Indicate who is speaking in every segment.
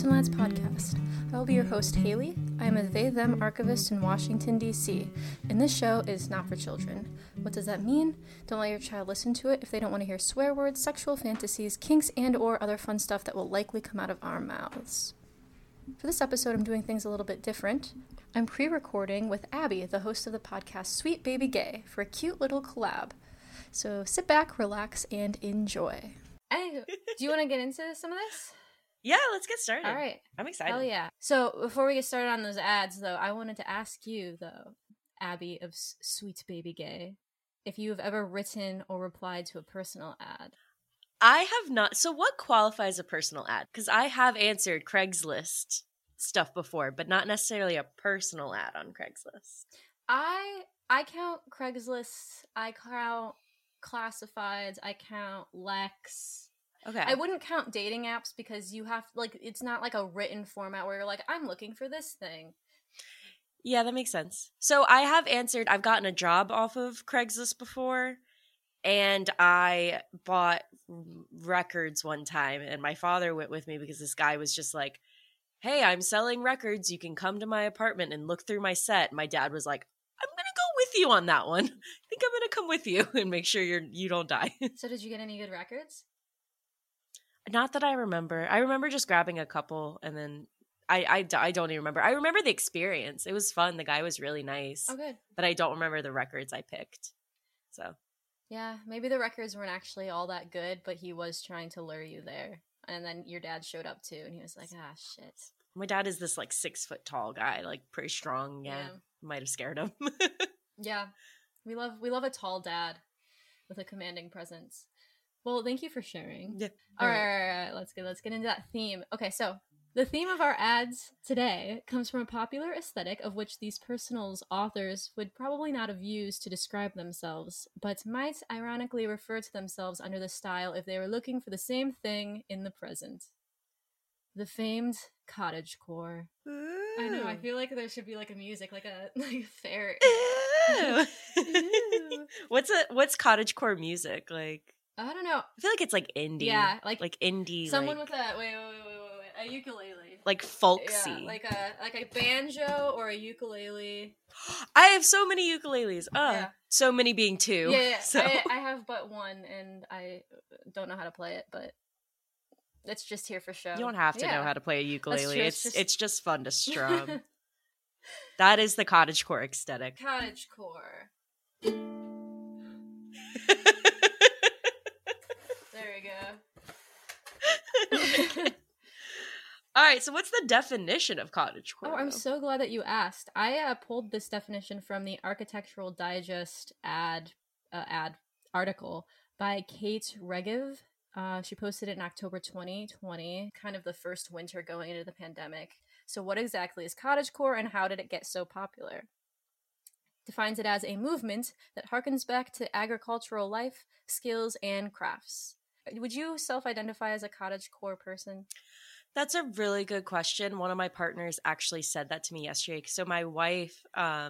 Speaker 1: Personal Ads Podcast. I will be your host, Haley. I am a they-them archivist in Washington, D.C., and this show is not for children. What does that mean? Don't let your child listen to it if they don't want to hear swear words, sexual fantasies, kinks, and or other fun stuff that will likely come out of our mouths. For this episode, I'm doing things a little bit different. I'm pre-recording with Abby, the host of the podcast Sweet Baby Gay, for a cute little collab. So sit back, relax, and enjoy. Anywho, do you want to get into some of this?
Speaker 2: Yeah, let's get started.
Speaker 1: All right.
Speaker 2: I'm excited.
Speaker 1: Hell yeah. So before we get started on those ads, though, I wanted to ask you, though, Abby of Sweet Baby Gay, if you have ever written or replied to a personal ad.
Speaker 2: I have not. So what qualifies a personal ad? Because I have answered Craigslist stuff before, but not necessarily a personal ad on Craigslist.
Speaker 1: I count Craigslist, I count classifieds, I count Lex.
Speaker 2: Okay.
Speaker 1: I wouldn't count dating apps because you have, like, it's not like a written format where you're like, I'm looking for this thing.
Speaker 2: Yeah, that makes sense. So I have answered, I've gotten a job off of Craigslist before, and I bought records one time, and my father went with me because this guy was just like, hey, I'm selling records. You can come to my apartment and look through my set. My dad was like, I'm going to go with you on that one. I think I'm going to come with you and make sure you don't die.
Speaker 1: So did you get any good records?
Speaker 2: Not that I remember. I remember just grabbing a couple, and then I don't even remember. I remember the experience. It was fun. The guy was really nice.
Speaker 1: Oh, good.
Speaker 2: But I don't remember the records I picked. So
Speaker 1: yeah, maybe the records weren't actually all that good, but he was trying to lure you there. And then your dad showed up too, and he was like, ah, shit.
Speaker 2: My dad is this, like, 6 foot tall guy, like, pretty strong. Yeah. Might have scared him.
Speaker 1: Yeah. We love a tall dad with a commanding presence. Well, thank you for sharing.
Speaker 2: Yeah.
Speaker 1: All right. Let's get into that theme. Okay, so the theme of our ads today comes from a popular aesthetic of which these personals authors would probably not have used to describe themselves, but might ironically refer to themselves under the style if they were looking for the same thing in the present. The famed cottagecore.
Speaker 2: Ooh.
Speaker 1: I know, I feel like there should be like a music, like a fair.
Speaker 2: Ooh. What's cottagecore music like?
Speaker 1: I don't know.
Speaker 2: I feel like it's like indie.
Speaker 1: Yeah, like
Speaker 2: indie.
Speaker 1: Someone
Speaker 2: like,
Speaker 1: with a ukulele.
Speaker 2: Like folksy.
Speaker 1: Yeah, like a banjo or a ukulele.
Speaker 2: I have so many ukuleles.
Speaker 1: Yeah.
Speaker 2: So many being 2.
Speaker 1: Yeah.
Speaker 2: So.
Speaker 1: I have but one, and I don't know how to play it, but it's just here for show.
Speaker 2: You don't have to know how to play a ukulele.
Speaker 1: That's true.
Speaker 2: It's just fun to strum. That is the cottagecore aesthetic.
Speaker 1: Cottagecore. There we go.
Speaker 2: All right, so what's the definition of cottagecore?
Speaker 1: Oh, I'm so glad that you asked. I pulled this definition from the Architectural Digest ad article by Kate Regev. She posted it in October 2020, kind of the first winter going into the pandemic. So what exactly is cottagecore and how did it get so popular? Defines it as a movement that harkens back to agricultural life, skills, and crafts. Would you self-identify as a cottagecore person?
Speaker 2: That's a really good question. One of my partners actually said that to me yesterday. So my wife,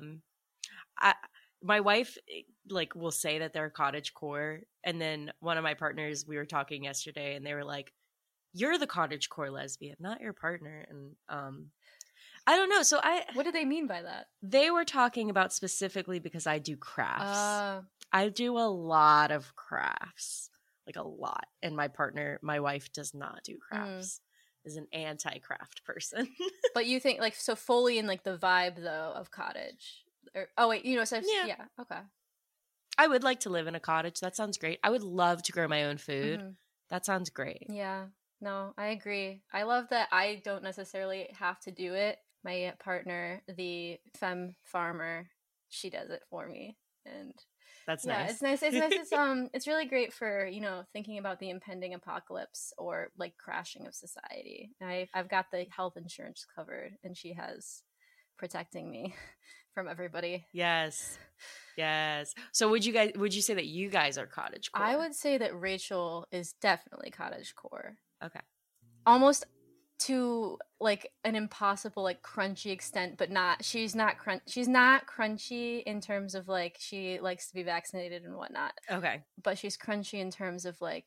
Speaker 2: like will say that they're cottagecore, and then one of my partners, we were talking yesterday, and they were like, "You're the cottagecore lesbian, not your partner." And I don't know. So
Speaker 1: what do they mean by that?
Speaker 2: They were talking about specifically because I do crafts. I do a lot of crafts, like a lot, and my wife does not do crafts. Is an anti-craft person.
Speaker 1: But you think, like, so fully in, like, the vibe, though, of cottage. Yeah, okay.
Speaker 2: I would like to live in a cottage. That sounds great. I would love to grow my own food. Mm-hmm. That sounds great.
Speaker 1: Yeah. No, I agree. I love that I don't necessarily have to do it. My partner, the femme farmer, she does it for me. And
Speaker 2: that's
Speaker 1: nice. It's nice. It's really great for, thinking about the impending apocalypse or like crashing of society. I've got the health insurance covered, and she has protecting me from everybody.
Speaker 2: Yes. So would you say that you guys are cottagecore?
Speaker 1: I would say that Rachel is definitely cottagecore.
Speaker 2: Okay.
Speaker 1: Almost to like an impossible, like, crunchy extent, but she's not crunchy in terms of like she likes to be vaccinated and whatnot.
Speaker 2: Okay.
Speaker 1: But she's crunchy in terms of like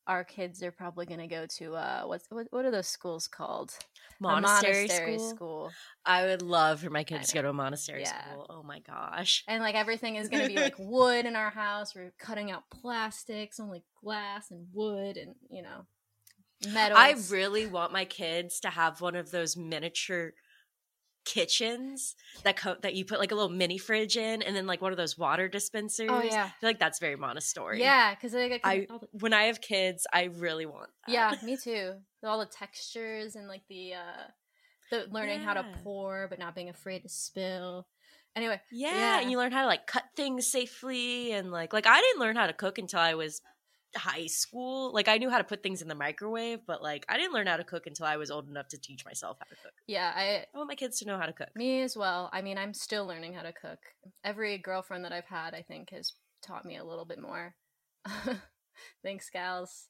Speaker 1: our kids are probably going to go to what are those schools called?
Speaker 2: Monastery
Speaker 1: A monastery
Speaker 2: school?
Speaker 1: school.
Speaker 2: I would love for my kids to go to a monastery
Speaker 1: Yeah.
Speaker 2: school. Oh my gosh.
Speaker 1: And like everything is going to be like wood in our house. We're cutting out plastics, only glass and wood and, you know, metals.
Speaker 2: I really want my kids to have one of those miniature kitchens that you put like a little mini fridge in, and then like one of those water dispensers.
Speaker 1: Oh yeah,
Speaker 2: I feel like that's very Montessori.
Speaker 1: Yeah, because
Speaker 2: when I have kids, I really want that.
Speaker 1: Yeah, me too. All the textures and like the learning how to pour but not being afraid to spill. Anyway,
Speaker 2: and you learn how to like cut things safely, and like I didn't learn how to cook until I was high school. Like I knew how to put things in the microwave, but like I didn't learn how to cook until I was old enough to teach myself how to cook. I want my kids to know how to cook.
Speaker 1: Me as well. I mean, I'm still learning how to cook. Every girlfriend that I've had, I think, has taught me a little bit more. Thanks, gals.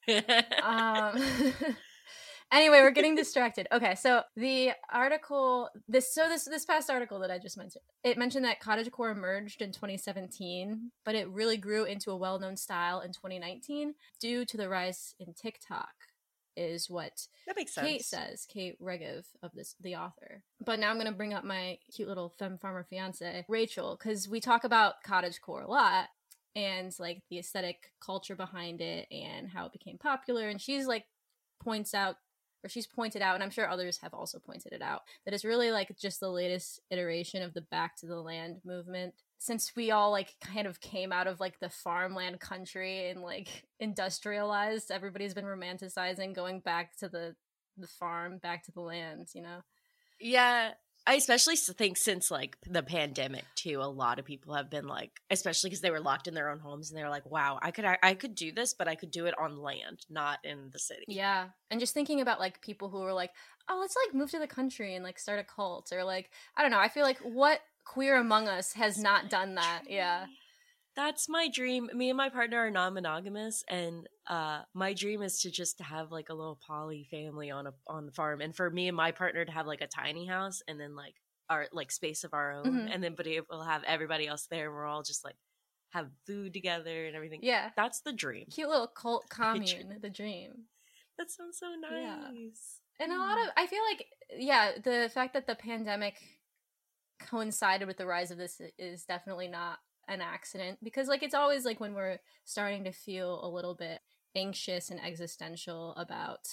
Speaker 1: Anyway, we're getting distracted. Okay, so the article, this past article that I just mentioned, it mentioned that cottagecore emerged in 2017, but it really grew into a well-known style in 2019 due to the rise in TikTok, is what
Speaker 2: that makes sense.
Speaker 1: Kate says, Kate Regev of the author. But now I'm going to bring up my cute little femme farmer fiance, Rachel, because we talk about cottagecore a lot and like the aesthetic culture behind it and how it became popular, and she's like she's pointed out, and I'm sure others have also pointed it out, that it's really like just the latest iteration of the back to the land movement. Since we all like kind of came out of like the farmland country and like industrialized, everybody's been romanticizing going back to the farm, back to the land, you know?
Speaker 2: Yeah. I especially think since like the pandemic too, a lot of people have been like, especially because they were locked in their own homes, and they were like, wow, I could do this, but I could do it on land, not in the city.
Speaker 1: Yeah. And just thinking about like people who were like, oh, let's like move to the country and like start a cult, or like, I don't know, I feel like what queer among us has not done that? Yeah.
Speaker 2: That's my dream. Me and my partner are non-monogamous, and my dream is to just have like a little poly family on the farm, and for me and my partner to have like a tiny house, and then like our like space of our own, and then we'll have everybody else there, and we're all just like have food together and everything.
Speaker 1: Yeah,
Speaker 2: that's the dream.
Speaker 1: Cute little cult commune, the dream.
Speaker 2: That sounds so nice.
Speaker 1: Yeah. And a lot of, I feel like, the fact that the pandemic coincided with the rise of this is definitely not an accident, because like it's always like when we're starting to feel a little bit anxious and existential about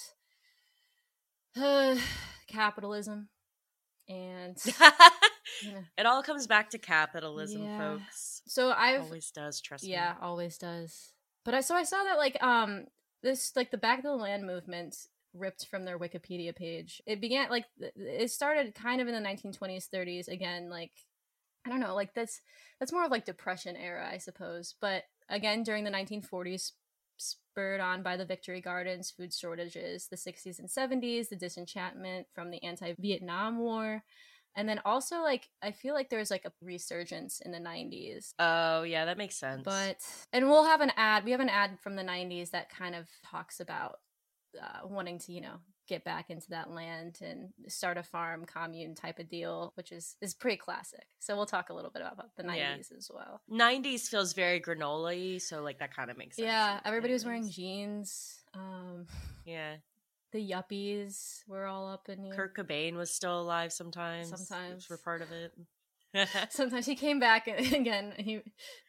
Speaker 1: capitalism, and
Speaker 2: it all comes back to capitalism, folks.
Speaker 1: So
Speaker 2: always does, trust me.
Speaker 1: Yeah, always does. But I saw that like this like the Back to the Land movement ripped from their Wikipedia page. It started kind of in the 1920s, 30s, again, like I don't know, like that's more of like Depression era, I suppose. But again, during the 1940s, spurred on by the Victory Gardens, food shortages, the 60s and 70s, the disenchantment from the anti-Vietnam War. And then also, like, I feel like there's like a resurgence in the 90s.
Speaker 2: Oh, yeah, that makes sense.
Speaker 1: And we'll have an ad. We have an ad from the 90s that kind of talks about wanting to, you know, get back into that land and start a farm commune type of deal, which is pretty classic. So we'll talk a little bit about the 90s as well.
Speaker 2: 90s feels very granola-y, so like that kind of makes sense.
Speaker 1: Yeah, everybody was wearing jeans.
Speaker 2: Yeah.
Speaker 1: The yuppies were all up in here.
Speaker 2: Kurt Cobain was still alive sometimes. Which were part of it.
Speaker 1: Sometimes he came back again. He's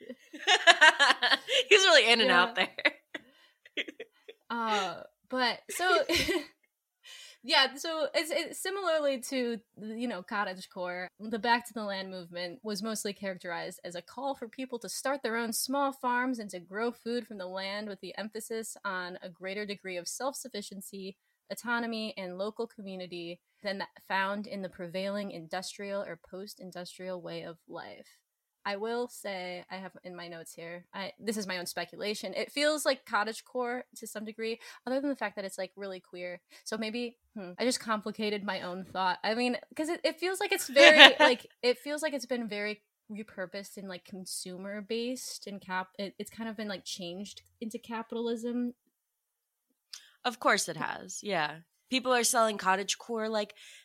Speaker 2: really in and out there.
Speaker 1: But so so it's similarly to, you know, cottagecore, the Back to the Land movement was mostly characterized as a call for people to start their own small farms and to grow food from the land, with the emphasis on a greater degree of self-sufficiency, autonomy, and local community than that found in the prevailing industrial or post-industrial way of life. I will say, I have in my notes here, this is my own speculation, it feels like cottagecore to some degree, other than the fact that it's like really queer. So maybe I just complicated my own thought. I mean, because it feels like it's very like it feels like it's been very repurposed and like consumer based, and it's kind of been like changed into capitalism.
Speaker 2: Of course it has. Yeah. People are selling cottagecore like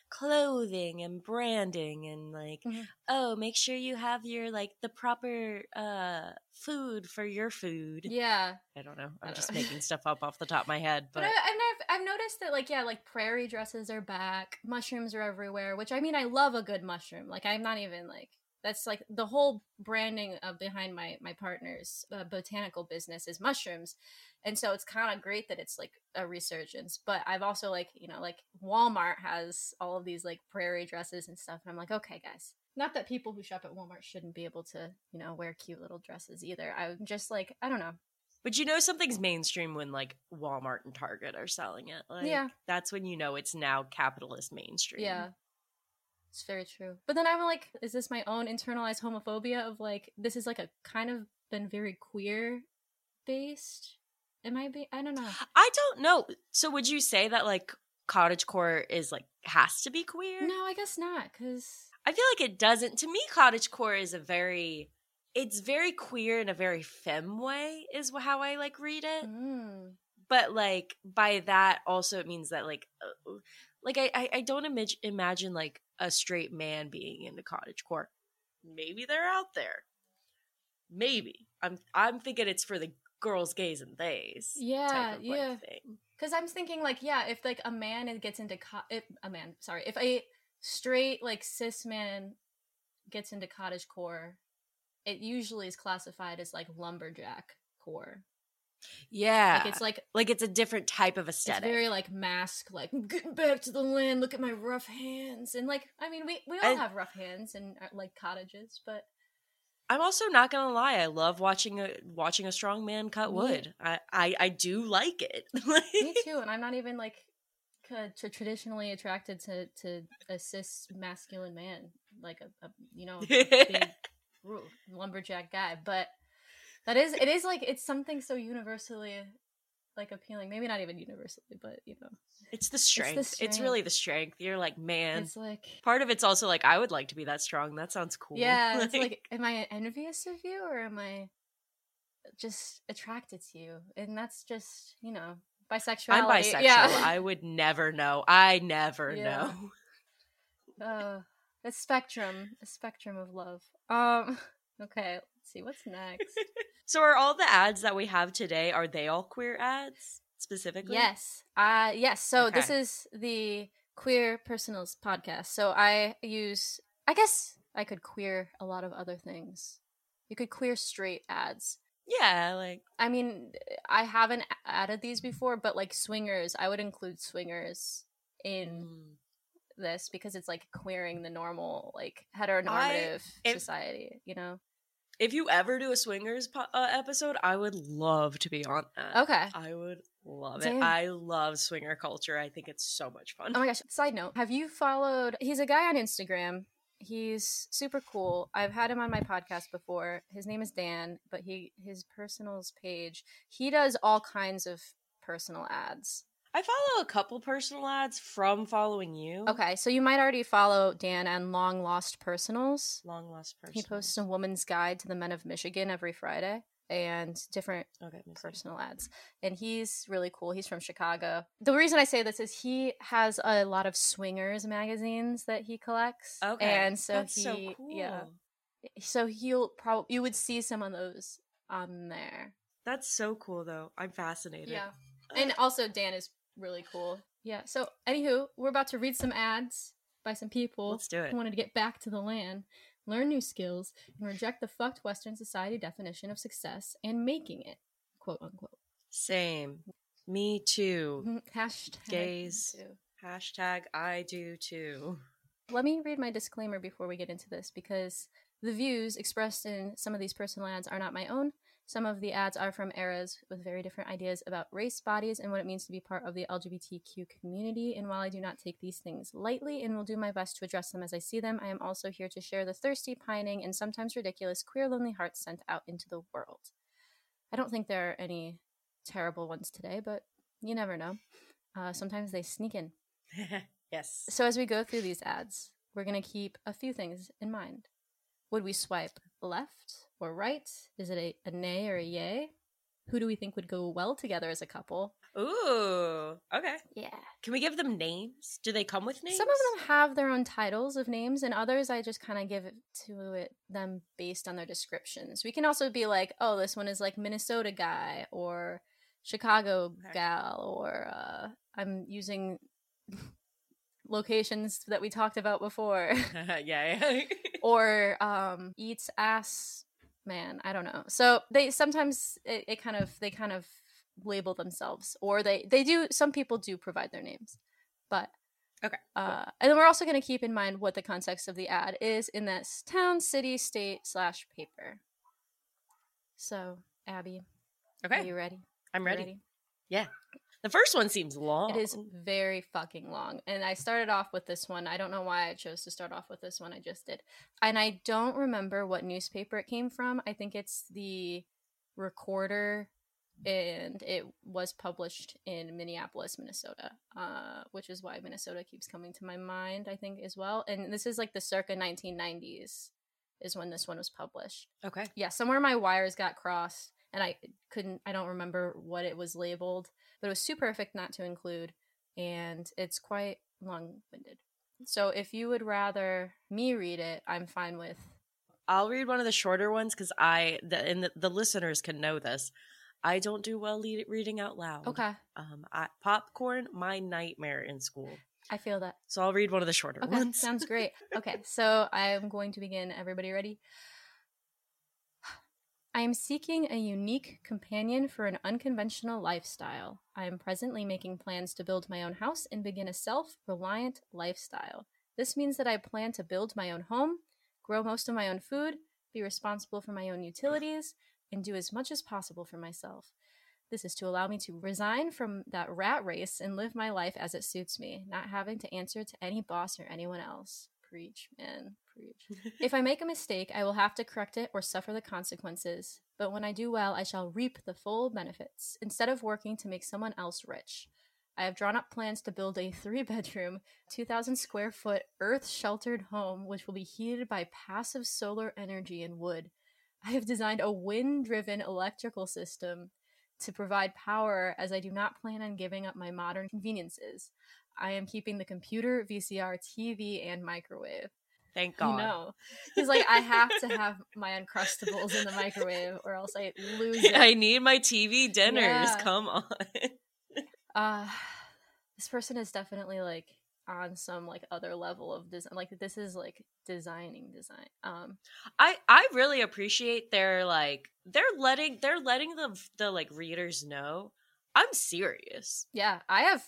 Speaker 2: clothing and branding and like, oh, make sure you have your like the proper food for your food.
Speaker 1: Yeah.
Speaker 2: I don't know. I'm just making stuff up off the top of my head. But
Speaker 1: I've noticed that like, yeah, like prairie dresses are back. Mushrooms are everywhere, which I mean, I love a good mushroom. Like I'm not even like, that's like the whole branding behind my partner's botanical business is mushrooms. And so it's kind of great that it's like a resurgence. But I've also like, you know, like Walmart has all of these like prairie dresses and stuff. And I'm like, okay, guys. Not that people who shop at Walmart shouldn't be able to, you know, wear cute little dresses either. I'm just like, I don't know.
Speaker 2: But you know something's mainstream when like Walmart and Target are selling it. Like,
Speaker 1: yeah.
Speaker 2: That's when you know it's now capitalist mainstream.
Speaker 1: Yeah. It's very true. But then I'm like, is this my own internalized homophobia of like, this is like a kind of been very queer based? I don't know.
Speaker 2: I don't know. So would you say that like cottagecore is like has to be queer?
Speaker 1: No, I guess not, because
Speaker 2: I feel like it doesn't. To me, cottagecore is it's very queer in a very femme way is how I like read it. But like by that also it means that like I don't imagine like a straight man being into cottagecore. Maybe they're out there. Maybe I'm thinking it's for the girls, gays, and theys.
Speaker 1: Yeah,
Speaker 2: type of,
Speaker 1: yeah.
Speaker 2: like, thing.
Speaker 1: Because I'm thinking like, yeah, if like a man gets into if a straight like cis man gets into cottagecore, it usually is classified as like lumberjack core.
Speaker 2: Yeah,
Speaker 1: like
Speaker 2: it's a different type of aesthetic.
Speaker 1: It's very like mask, like I'm getting back to the land. Look at my rough hands, and like I mean, we all have rough hands and like cottages, but
Speaker 2: I'm also not gonna lie. I love watching a strong man cut wood. I do like it.
Speaker 1: Me too, and I'm not even like traditionally attracted to a cis masculine man, like a big lumberjack guy, but. It is like, it's something so universally, like, appealing. Maybe not even universally, but, you know.
Speaker 2: It's the strength. It's really the strength. You're like, man.
Speaker 1: It's like...
Speaker 2: Part of it's also like, I would like to be that strong. That sounds cool.
Speaker 1: Yeah, it's like, am I envious of you, or am I just attracted to you? And that's just, you know, bisexuality.
Speaker 2: I'm bisexual. Yeah. I would never know. I never know.
Speaker 1: A spectrum of love. Okay, let's see, what's next?
Speaker 2: So are all the ads that we have today, are they all queer ads specifically?
Speaker 1: Yes. Yes. So okay. This is the Queer Personals podcast. So I guess I could queer a lot of other things. You could queer straight ads.
Speaker 2: Yeah, like...
Speaker 1: I mean, I haven't added these before, but like swingers, I would include swingers in this because it's like queering the normal, like heteronormative society, you know?
Speaker 2: If you ever do a swingers episode, I would love to be on that.
Speaker 1: Okay.
Speaker 2: I would love it. I love swinger culture. I think it's so much fun.
Speaker 1: Oh my gosh. Side note, have you followed... He's a guy on Instagram. He's super cool. I've had him on my podcast before. His name is Dan, but his personals page, he does all kinds of personal ads.
Speaker 2: I follow a couple personal ads from following you.
Speaker 1: Okay, so you might already follow Dan on Long Lost Personals.
Speaker 2: Long Lost Personals.
Speaker 1: He posts a woman's guide to the men of Michigan every Friday and different personal ads. And he's really cool. He's from Chicago. The reason I say this is he has a lot of swingers magazines that he collects.
Speaker 2: Okay,
Speaker 1: and so
Speaker 2: that's so cool.
Speaker 1: Yeah. So you would see some of those on there.
Speaker 2: That's so cool, though. I'm fascinated.
Speaker 1: Yeah. And also Dan is really cool. Yeah. So, anywho, we're about to read some ads by some people.
Speaker 2: Let's do it.
Speaker 1: Who wanted to get back to the land, learn new skills, and reject the fucked Western society definition of success and making it, quote unquote.
Speaker 2: Same. Me too.
Speaker 1: Hashtag
Speaker 2: gays. Hashtag I do too.
Speaker 1: Let me read my disclaimer before we get into this, because the views expressed in some of these personal ads are not my own. Some of the ads are from eras with very different ideas about race, bodies, and what it means to be part of the LGBTQ community. And while I do not take these things lightly and will do my best to address them as I see them, I am also here to share the thirsty, pining, and sometimes ridiculous queer lonely hearts sent out into the world. I don't think there are any terrible ones today, but you never know. Sometimes they sneak in.
Speaker 2: Yes.
Speaker 1: So as we go through these ads, we're going to keep a few things in mind. Would we swipe left or right? Is it a nay or a yay? Who do we think would go well together as a couple?
Speaker 2: Ooh, okay.
Speaker 1: Yeah.
Speaker 2: Can we give them names? Do they come with names?
Speaker 1: Some of them have their own titles of names, and others I just kind of give them based on their descriptions. We can also be like, oh, this one is like Minnesota guy or Chicago gal, or I'm using locations that we talked about before.
Speaker 2: Yeah.
Speaker 1: Or eats ass man. I don't know. So they sometimes they kind of label themselves, or they do. Some people do provide their names, but
Speaker 2: okay.
Speaker 1: Cool. And then we're also going to keep in mind what the context of the ad is in this town, city, state / paper. So, Abby,
Speaker 2: okay,
Speaker 1: are you ready?
Speaker 2: I'm ready. Yeah. The first one seems long.
Speaker 1: It is very fucking long. And I started off with this one. I don't know why I chose to start off with this one. I just did. And I don't remember what newspaper it came from. I think it's the Recorder, and it was published in Minneapolis, Minnesota, which is why Minnesota keeps coming to my mind, I think, as well. And this is like the circa 1990s is when this one was published.
Speaker 2: Okay.
Speaker 1: Yeah, somewhere my wires got crossed, and I don't remember what it was labeled, but it was super perfect not to include, and it's quite long-winded. So if you would rather me read it, I'm fine with.
Speaker 2: I'll read one of the shorter ones because the listeners can know this. I don't do well reading out loud.
Speaker 1: Okay.
Speaker 2: Popcorn, my nightmare in school.
Speaker 1: I feel that.
Speaker 2: So I'll read one of the shorter ones.
Speaker 1: Sounds great. Okay, so I'm going to begin. Everybody ready? I am seeking a unique companion for an unconventional lifestyle. I am presently making plans to build my own house and begin a self-reliant lifestyle. This means that I plan to build my own home, grow most of my own food, be responsible for my own utilities, and do as much as possible for myself. This is to allow me to resign from that rat race and live my life as it suits me, not having to answer to any boss or anyone else. Preach, man, preach. If I make a mistake, I will have to correct it or suffer the consequences. But when I do well, I shall reap the full benefits, instead of working to make someone else rich. I have drawn up plans to build a 3-bedroom, 2,000 square foot, earth-sheltered home, which will be heated by passive solar energy and wood. I have designed a wind-driven electrical system to provide power, as I do not plan on giving up my modern conveniences. I am keeping the computer, VCR, TV, and microwave.
Speaker 2: Thank God.
Speaker 1: No. He's like, I have to have my Uncrustables in the microwave or else I lose it.
Speaker 2: I need my TV dinners. Yeah. Come on.
Speaker 1: This person is definitely like on some like other level of design. Like this is like design.
Speaker 2: I really appreciate they're letting the like readers know I'm serious.
Speaker 1: Yeah, I have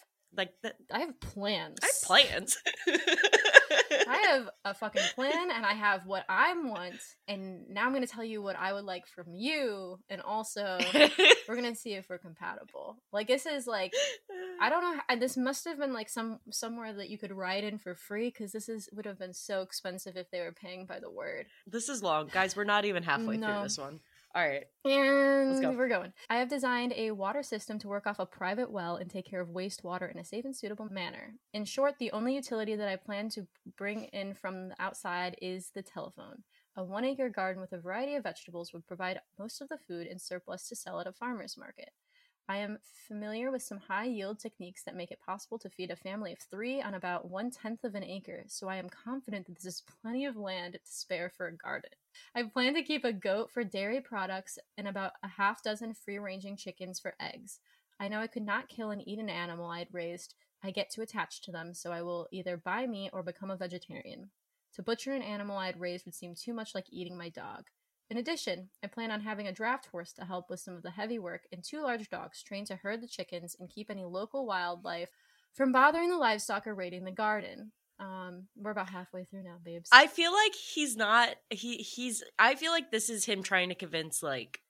Speaker 2: I
Speaker 1: plans.
Speaker 2: have plans.
Speaker 1: I have a fucking plan, and I have what I want, and now I'm going to tell you what I would like from you, and also we're going to see if we're compatible. Like, this is like, I don't know, this must have been like somewhere that you could write in for free, because would have been so expensive if they were paying by the word.
Speaker 2: This is long. Guys, we're not even halfway through this one. All right.
Speaker 1: And
Speaker 2: let's go.
Speaker 1: We're going. I have designed a water system to work off a private well and take care of wastewater in a safe and suitable manner. In short, the only utility that I plan to bring in from the outside is the telephone. A 1-acre garden with a variety of vegetables would provide most of the food and surplus to sell at a farmer's market. I am familiar with some high-yield techniques that make it possible to feed a family of 3 on about 1/10 of an acre, so I am confident that this is plenty of land to spare for a garden. I plan to keep a goat for dairy products and about a half dozen free-ranging chickens for eggs. I know I could not kill and eat an animal I had raised. I get too attached to them, so I will either buy meat or become a vegetarian. To butcher an animal I had raised would seem too much like eating my dog. In addition, I plan on having a draft horse to help with some of the heavy work and 2 large dogs trained to herd the chickens and keep any local wildlife from bothering the livestock or raiding the garden. We're about halfway through now, babes.
Speaker 2: I feel like I feel like this is him trying to convince like,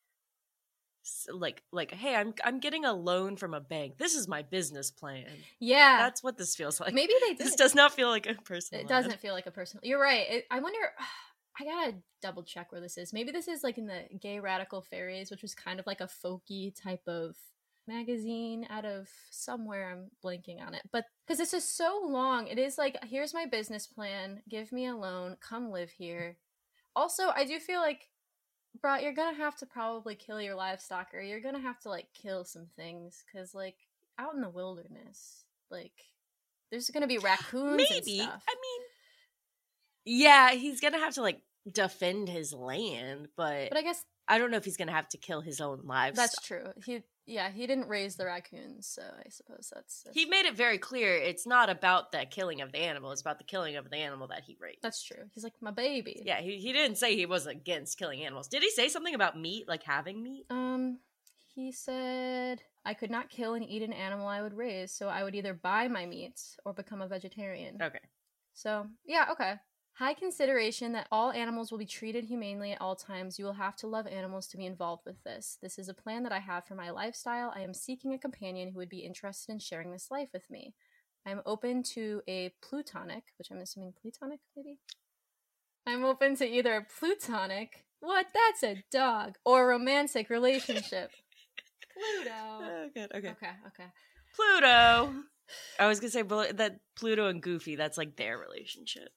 Speaker 2: hey, I'm getting a loan from a bank. This is my business plan.
Speaker 1: Yeah.
Speaker 2: That's what this feels like.
Speaker 1: Maybe they did.
Speaker 2: This does not feel like a personal.
Speaker 1: It doesn't feel like a personal. You're right. I wonder, I gotta double check where this is. Maybe this is like in the Gay Radical Fairies, which was kind of like a folky type of magazine out of somewhere. I'm blanking on it, but because this is so long, it is like, here's my business plan, give me a loan, come live here. Also, I do feel like, bro, you're gonna have to probably kill your livestock, or you're gonna have to like kill some things, because like out in the wilderness. Like, there's gonna be raccoons
Speaker 2: Maybe.
Speaker 1: and stuff.
Speaker 2: I mean, yeah, he's gonna have to like defend his land, but
Speaker 1: I guess
Speaker 2: I don't know if he's gonna have to kill his own livestock.
Speaker 1: that's true. He didn't raise the raccoons, so I suppose that's
Speaker 2: He made it very clear it's not about the killing of the animal, it's about the killing of the animal that he raised.
Speaker 1: That's true. He's like, my baby.
Speaker 2: Yeah, he didn't say he was against killing animals. Did he say something about meat, like having meat?
Speaker 1: He said I could not kill and eat an animal I would raise, so I would either buy my meat or become a vegetarian.
Speaker 2: Okay.
Speaker 1: So, yeah, okay. High consideration that all animals will be treated humanely at all times. You will have to love animals to be involved with this. This is a plan that I have for my lifestyle. I am seeking a companion who would be interested in sharing this life with me. I am open to a plutonic, which I'm assuming platonic, maybe? I'm open to either a plutonic, what? That's a dog, or romantic relationship. Pluto.
Speaker 2: Oh, good. Okay.
Speaker 1: Okay.
Speaker 2: Pluto. I was gonna say that Pluto and Goofy, that's like their relationship.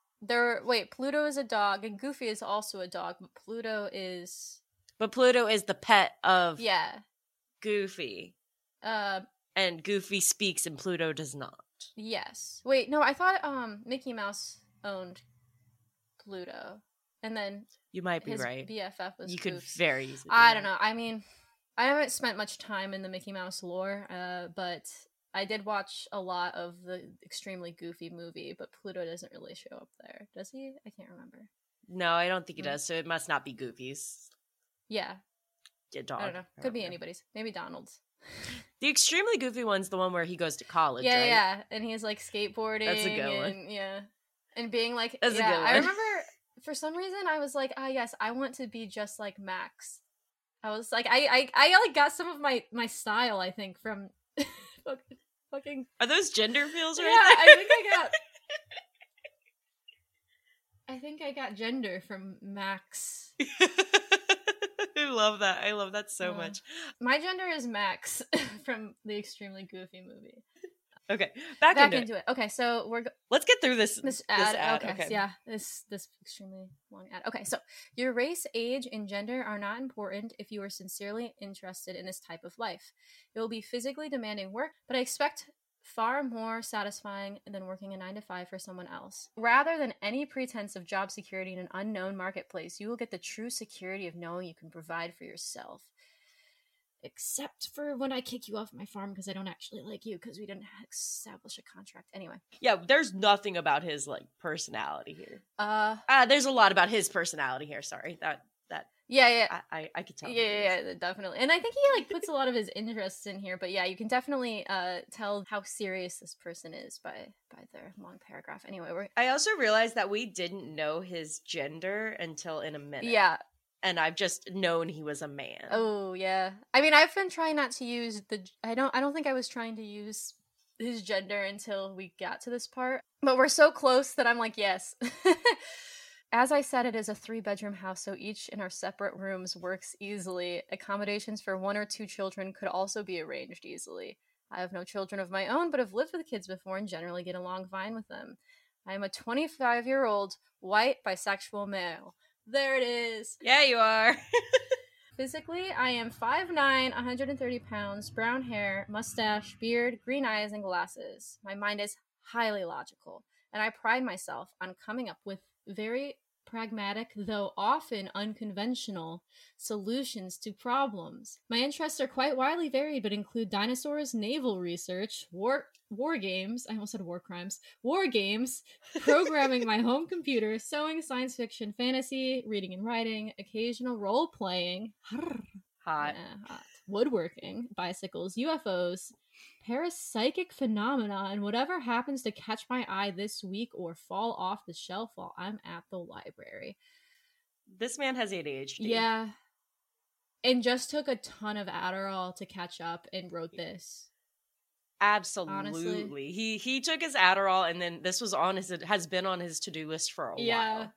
Speaker 1: Pluto is a dog, and Goofy is also a dog, but Pluto is
Speaker 2: the pet of
Speaker 1: Goofy.
Speaker 2: And Goofy speaks and Pluto does not.
Speaker 1: Yes. Wait, no, I thought Mickey Mouse owned Pluto, and then
Speaker 2: you might be
Speaker 1: his
Speaker 2: right.
Speaker 1: BFF was.
Speaker 2: You
Speaker 1: Goofs.
Speaker 2: could very easily.
Speaker 1: I don't know. I mean, I haven't spent much time in the Mickey Mouse lore, but I did watch a lot of the Extremely Goofy movie, but Pluto doesn't really show up there. Does he? I can't remember.
Speaker 2: No, I don't think he does, so it must not be Goofy's.
Speaker 1: Yeah.
Speaker 2: Dog.
Speaker 1: I don't know. Could be anybody's. Maybe Donald's.
Speaker 2: The Extremely Goofy one's the one where he goes to college, right?
Speaker 1: Yeah, and he's like skateboarding.
Speaker 2: That's a good one.
Speaker 1: Yeah. And being like,
Speaker 2: That's a good one.
Speaker 1: I remember for some reason I was like, yes, I want to be just like Max. I was like, I like got some of my style, I think, from fucking.
Speaker 2: Are those gender feels right
Speaker 1: there?
Speaker 2: I
Speaker 1: think I got gender from Max.
Speaker 2: I love that. I love that so much.
Speaker 1: My gender is Max from the Extremely Goofy movie.
Speaker 2: Okay, back into it.
Speaker 1: Okay, so
Speaker 2: let's get through this ad.
Speaker 1: Okay. Yeah, this extremely long ad. Okay, so your race, age, and gender are not important if you are sincerely interested in this type of life. It will be physically demanding work, but I expect far more satisfying than working a 9-to-5 for someone else. Rather than any pretense of job security in an unknown marketplace, you will get the true security of knowing you can provide for yourself. Except for when I kick you off my farm because I don't actually like you because we didn't establish a contract. Anyway.
Speaker 2: Yeah, there's nothing about his like personality here. There's a lot about his personality here. Sorry, that.
Speaker 1: Yeah.
Speaker 2: I could tell.
Speaker 1: Yeah, definitely. And I think he like puts a lot of his interests in here. But yeah, you can definitely tell how serious this person is by their long paragraph. Anyway,
Speaker 2: I also realized that we didn't know his gender until in a minute.
Speaker 1: Yeah.
Speaker 2: And I've just known he was a man.
Speaker 1: Oh, yeah. I mean, I've been trying not to use I don't think I was trying to use his gender until we got to this part. But we're so close that I'm like, yes. As I said, it is a 3-bedroom house, so each in our separate rooms works easily. Accommodations for 1 or 2 children could also be arranged easily. I have no children of my own, but have lived with kids before and generally get along fine with them. I am a 25-year-old white bisexual male. There it is.
Speaker 2: Yeah, you are.
Speaker 1: Physically, I am 5'9", 130 pounds, brown hair, mustache, beard, green eyes, and glasses. My mind is highly logical, and I pride myself on coming up with very pragmatic, though often unconventional, solutions to problems. My interests are quite widely varied, but include dinosaurs, naval research, war games, I almost said war crimes, war games, programming my home computer, sewing, science fiction, fantasy, reading and writing, occasional role-playing,
Speaker 2: hot,
Speaker 1: woodworking, bicycles, UFOs, parapsychic phenomena, and whatever happens to catch my eye this week or fall off the shelf while I'm at the library.
Speaker 2: This man has ADHD.
Speaker 1: Yeah. And just took a ton of Adderall to catch up and wrote this.
Speaker 2: Absolutely.
Speaker 1: Honestly.
Speaker 2: He took his Adderall and then this was has been on his to-do list for a while.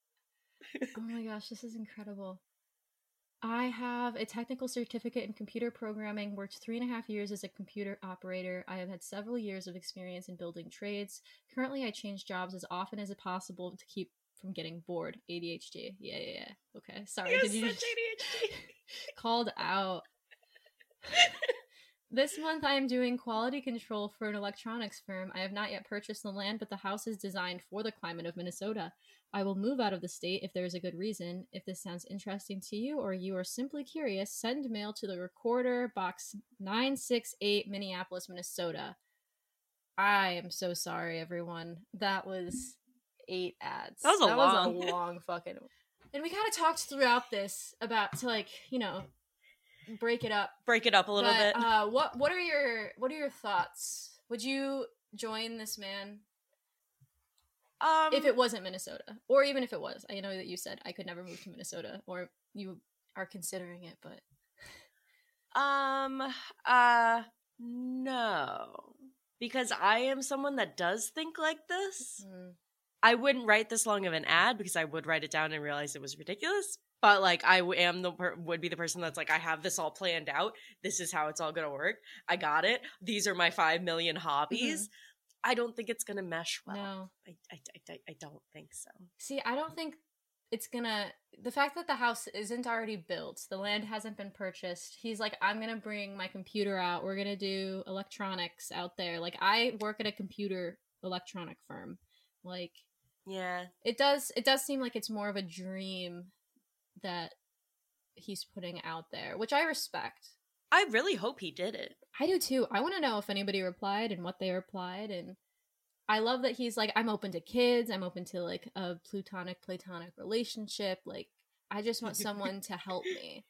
Speaker 1: Oh my gosh, this is incredible. I have a technical certificate in computer programming, worked 3.5 years as a computer operator. I have had several years of experience in building trades. Currently, I change jobs as often as possible to keep from getting bored. ADHD. Yeah. Okay, sorry.
Speaker 2: Did you ADHD?
Speaker 1: Called out. This month I am doing quality control for an electronics firm. I have not yet purchased the land, but the house is designed for the climate of Minnesota. I will move out of the state if there is a good reason. If this sounds interesting to you or you are simply curious, send mail to the Recorder, Box 968, Minneapolis, Minnesota. I am so sorry, everyone. That was 8 ads.
Speaker 2: That was
Speaker 1: a long fucking... And we kind of talked throughout this about to, like, you know, break it up
Speaker 2: a little bit.
Speaker 1: What are your thoughts? Would you join this man if it wasn't Minnesota, or even if it was? I know that you said I could never move to Minnesota, or you are considering it, but
Speaker 2: no, because I am someone that does think like this.
Speaker 1: Mm-hmm.
Speaker 2: I wouldn't write this long of an ad because I would write it down and realize it was ridiculous. But, like, I am would be the person that's like, I have this all planned out. This is how it's all going to work. I got it. These are my 5 million hobbies. Mm-hmm. I don't think it's going to mesh well.
Speaker 1: No.
Speaker 2: I don't think so.
Speaker 1: See, I don't think it's going to... The fact that the house isn't already built, the land hasn't been purchased, he's like, I'm going to bring my computer out. We're going to do electronics out there. Like, I work at a computer electronic firm. Like...
Speaker 2: Yeah.
Speaker 1: It does seem like it's more of a dream that he's putting out there, which I respect.
Speaker 2: I really hope he did it.
Speaker 1: I do too. I want to know if anybody replied and what they replied, and I love that he's like, I'm open to kids, I'm open to like a platonic relationship, like I just want someone to help me.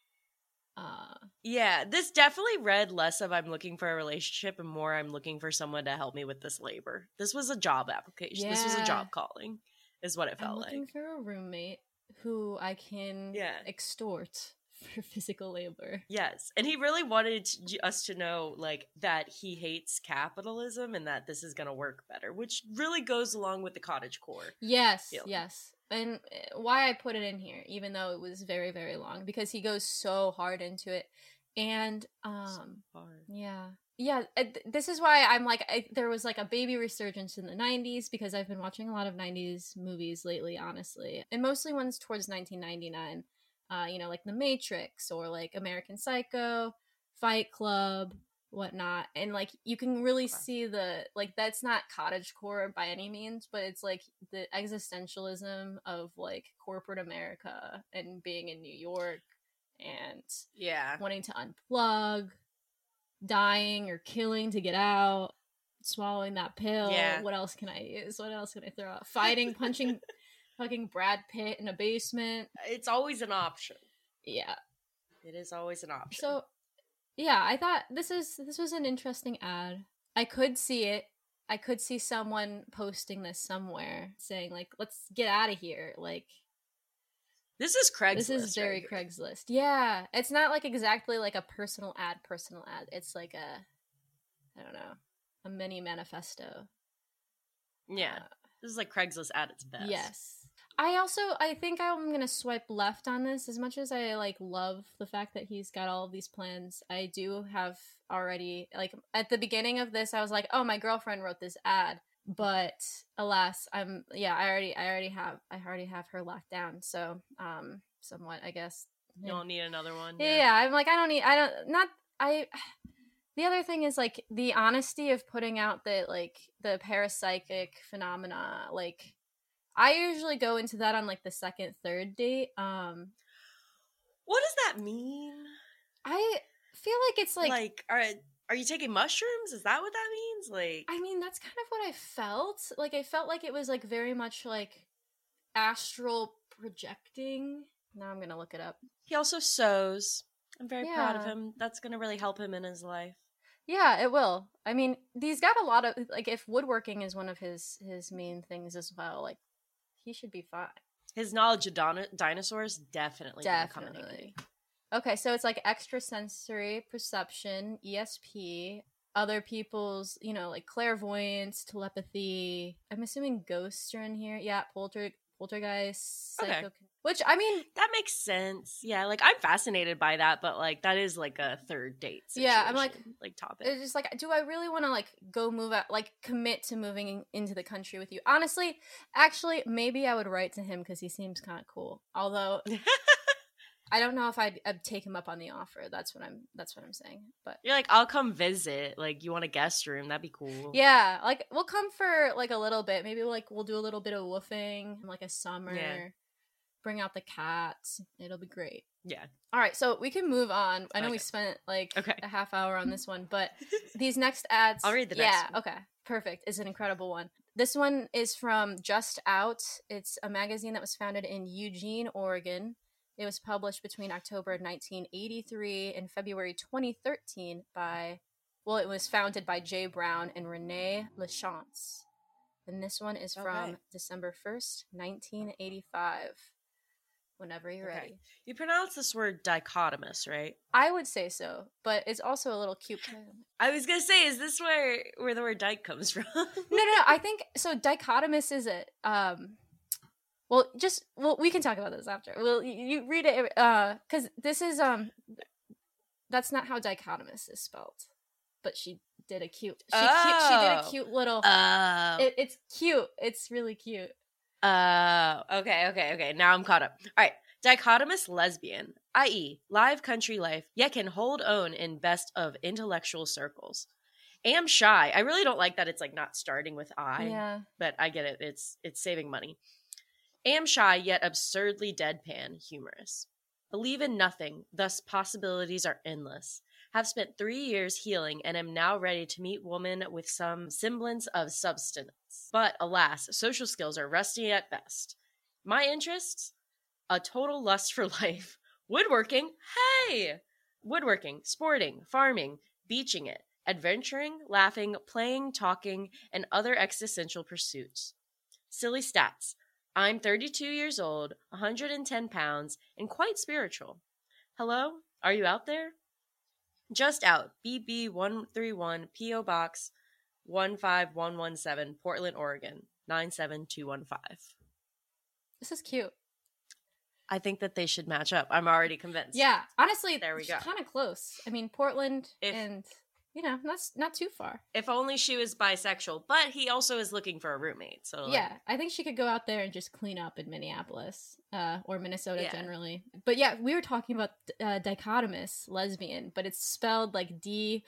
Speaker 2: Yeah, this definitely read less of I'm looking for a relationship and more I'm looking for someone to help me with this labor. This was a job application. Yeah. This was a job calling, is what it felt like.
Speaker 1: I'm looking for a roommate who I can extort for physical labor.
Speaker 2: Yes, and he really wanted us to know, like, that he hates capitalism and that this is going to work better, which really goes along with the cottagecore.
Speaker 1: Yes, yes. And why I put it in here, even though it was very, very long, because he goes so hard into it. And,
Speaker 2: so hard.
Speaker 1: Yeah, this is why I'm like, there was like a baby resurgence in the 90s, because I've been watching a lot of 90s movies lately, honestly. And mostly ones towards 1999, you know, like The Matrix, or like American Psycho, Fight Club, whatnot. And like you can really see the, like, that's not cottagecore by any means, but it's like the existentialism of like corporate America and being in New York and wanting to unplug, dying or killing to get out, swallowing that pill. What else can I use? What else can I throw out? Fighting, punching fucking Brad Pitt in a basement.
Speaker 2: It's always an option.
Speaker 1: Yeah,
Speaker 2: it is always an option.
Speaker 1: So yeah, I thought this was an interesting ad. I could see it. I could see someone posting this somewhere saying like, let's get out of here. Like,
Speaker 2: this is Craigslist.
Speaker 1: This is very Craigslist. Yeah. It's not like exactly like a personal ad. It's like I don't know, a mini manifesto.
Speaker 2: Yeah. This is like Craigslist at its best.
Speaker 1: Yes. I think I'm going to swipe left on this. As much as I like love the fact that he's got all of these plans, I do have already, like, at the beginning of this, I was like, oh, my girlfriend wrote this ad, but alas, I already have her locked down. So, somewhat, I guess.
Speaker 2: You don't need another one.
Speaker 1: Yeah. I'm like, the other thing is like the honesty of putting out the parapsychic phenomena, like, I usually go into that on like the second, third date.
Speaker 2: What does that mean?
Speaker 1: I feel like it's like
Speaker 2: are you taking mushrooms? Is that what that means? Like,
Speaker 1: I mean, that's kind of what I felt. Like, I felt like it was like very much like astral projecting. Now I'm gonna look it up.
Speaker 2: He also sews. I'm very proud of him. That's gonna really help him in his life.
Speaker 1: Yeah, it will. I mean, he's got a lot of, like, if woodworking is one of his main things as well, like, he should be fine.
Speaker 2: His knowledge of dinosaurs definitely. Come in handy.
Speaker 1: Okay, so it's like extrasensory perception, ESP, other people's, you know, like clairvoyance, telepathy. I'm assuming ghosts are in here. Yeah, poltergeist, psycho. Which, I mean,
Speaker 2: that makes sense. Yeah, like, I'm fascinated by that, but like that is like a third date situation,
Speaker 1: yeah, I'm like
Speaker 2: topic.
Speaker 1: It's just like, do I really want to like go move out, like commit to moving into the country with you? Honestly, actually, maybe I would write to him because he seems kind of cool. Although I don't know if I'd take him up on the offer. That's what I'm saying. But
Speaker 2: You're like, I'll come visit. Like, you want a guest room? That'd be cool.
Speaker 1: yeah, like we'll come for like a little bit. Maybe like we'll do a little bit of woofing, like a summer.
Speaker 2: Yeah.
Speaker 1: Bring out the cats. It'll be great.
Speaker 2: Yeah.
Speaker 1: All right, so we can move on. I know
Speaker 2: Okay.
Speaker 1: we spent like
Speaker 2: Okay.
Speaker 1: a half hour on this one, but these next ads.
Speaker 2: I'll read the next one.
Speaker 1: Okay, perfect. It's an incredible one. This one is from Just Out. It's a magazine that was founded in Eugene, Oregon. It was published between October 1983 and February 2013 it was founded by Jay Brown and Renee Lachance. And this one is from December 1st, 1985. Whenever you're ready.
Speaker 2: You pronounce this word dichotomous, right?
Speaker 1: I would say so, but it's also a little cute.
Speaker 2: I was gonna say, is this where the word dyke comes from?
Speaker 1: No. I think so. Dichotomous is it? We can talk about this after. Well, you read it because this is that's not how dichotomous is spelled, but she did a cute. She did a cute little. It's cute. It's really cute.
Speaker 2: Okay. Now I'm caught up. All right. Dichotomous lesbian, i.e., live country life, yet can hold own in best of intellectual circles. Am shy. I really don't like that it's like not starting with I.
Speaker 1: Yeah.
Speaker 2: But I get it. It's saving money. Am shy, yet absurdly deadpan, humorous. Believe in nothing, thus possibilities are endless. Have spent 3 years healing and am now ready to meet woman with some semblance of substance. But alas, social skills are rusty at best. My interests? A total lust for life. Woodworking? Hey! Woodworking, sporting, farming, beaching it, adventuring, laughing, playing, talking, and other existential pursuits. Silly stats. I'm 32 years old, 110 pounds, and quite spiritual. Hello? Are you out there? Just Out, BB131, P.O. Box 15117, Portland, Oregon, 97215.
Speaker 1: This is cute.
Speaker 2: I think that they should match up. I'm already convinced.
Speaker 1: Yeah, honestly,
Speaker 2: there we go.
Speaker 1: Kind of close. I mean, Portland and, that's not too far.
Speaker 2: If only she was bisexual, but he also is looking for a roommate. So
Speaker 1: yeah, I think she could go out there and just clean up in Minneapolis or Minnesota generally. But yeah, we were talking about dichotomous lesbian, but it's spelled like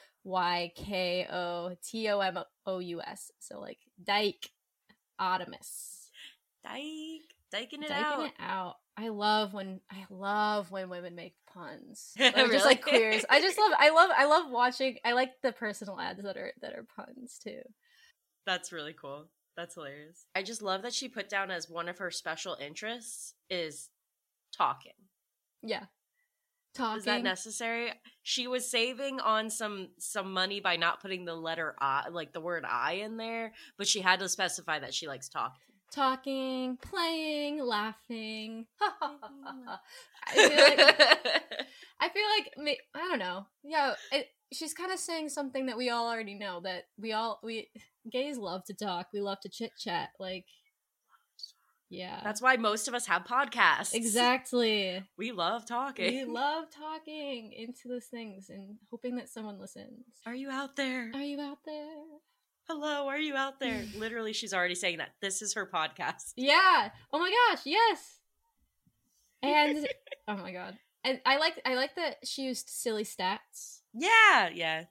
Speaker 1: Dykotomous. So like dyke-otomous.
Speaker 2: Diking it out.
Speaker 1: I love when women make puns. Or
Speaker 2: Really?
Speaker 1: just like queers. I love watching. I like the personal ads that are puns too.
Speaker 2: That's really cool. That's hilarious. I just love that she put down as one of her special interests is talking.
Speaker 1: Yeah. Talking.
Speaker 2: Is that necessary? She was saving on some money by not putting the letter I, like the word I in there, but she had to specify that she likes talking.
Speaker 1: Talking, playing, laughing. I feel like I don't know. Yeah, she's kind of saying something that we all already know, that we gays love to talk. We love to chit chat. Like, yeah,
Speaker 2: that's why most of us have podcasts.
Speaker 1: Exactly.
Speaker 2: We love talking.
Speaker 1: We love talking into those things and hoping that someone listens.
Speaker 2: Are you out there?
Speaker 1: Are you out there?
Speaker 2: Hello, are you out there? Literally, she's already saying that. This is her podcast.
Speaker 1: Yeah. Oh my gosh, yes. And oh my god. And I like that she used silly stats.
Speaker 2: Yeah.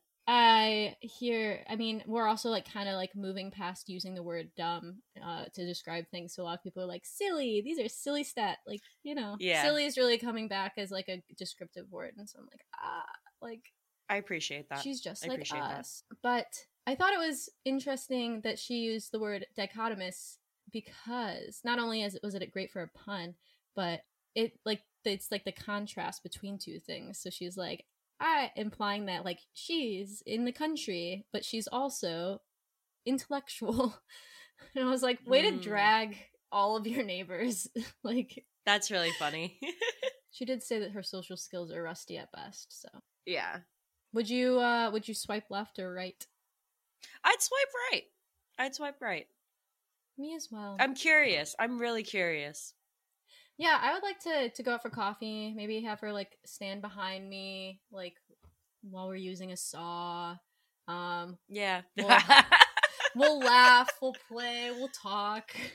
Speaker 1: We're also like kind of like moving past using the word dumb to describe things. So a lot of people are like, silly, these are silly stat. Like, silly is really coming back as like a descriptive word. And so I'm like,
Speaker 2: I appreciate that.
Speaker 1: She's just like us. But I thought it was interesting that she used the word dichotomous because not only was it great for a pun, but it's like the contrast between two things. So she's like, implying that like she's in the country, but she's also intellectual. And I was like, way to drag all of your neighbors. Like,
Speaker 2: that's really funny.
Speaker 1: She did say that her social skills are rusty at best. So
Speaker 2: yeah.
Speaker 1: Would you swipe left or right?
Speaker 2: I'd swipe right.
Speaker 1: Me as well.
Speaker 2: I'm curious. I'm really curious.
Speaker 1: Yeah, I would like to go out for coffee. Maybe have her like stand behind me, like while we're using a saw.
Speaker 2: Yeah.
Speaker 1: We'll laugh. We'll play. We'll talk.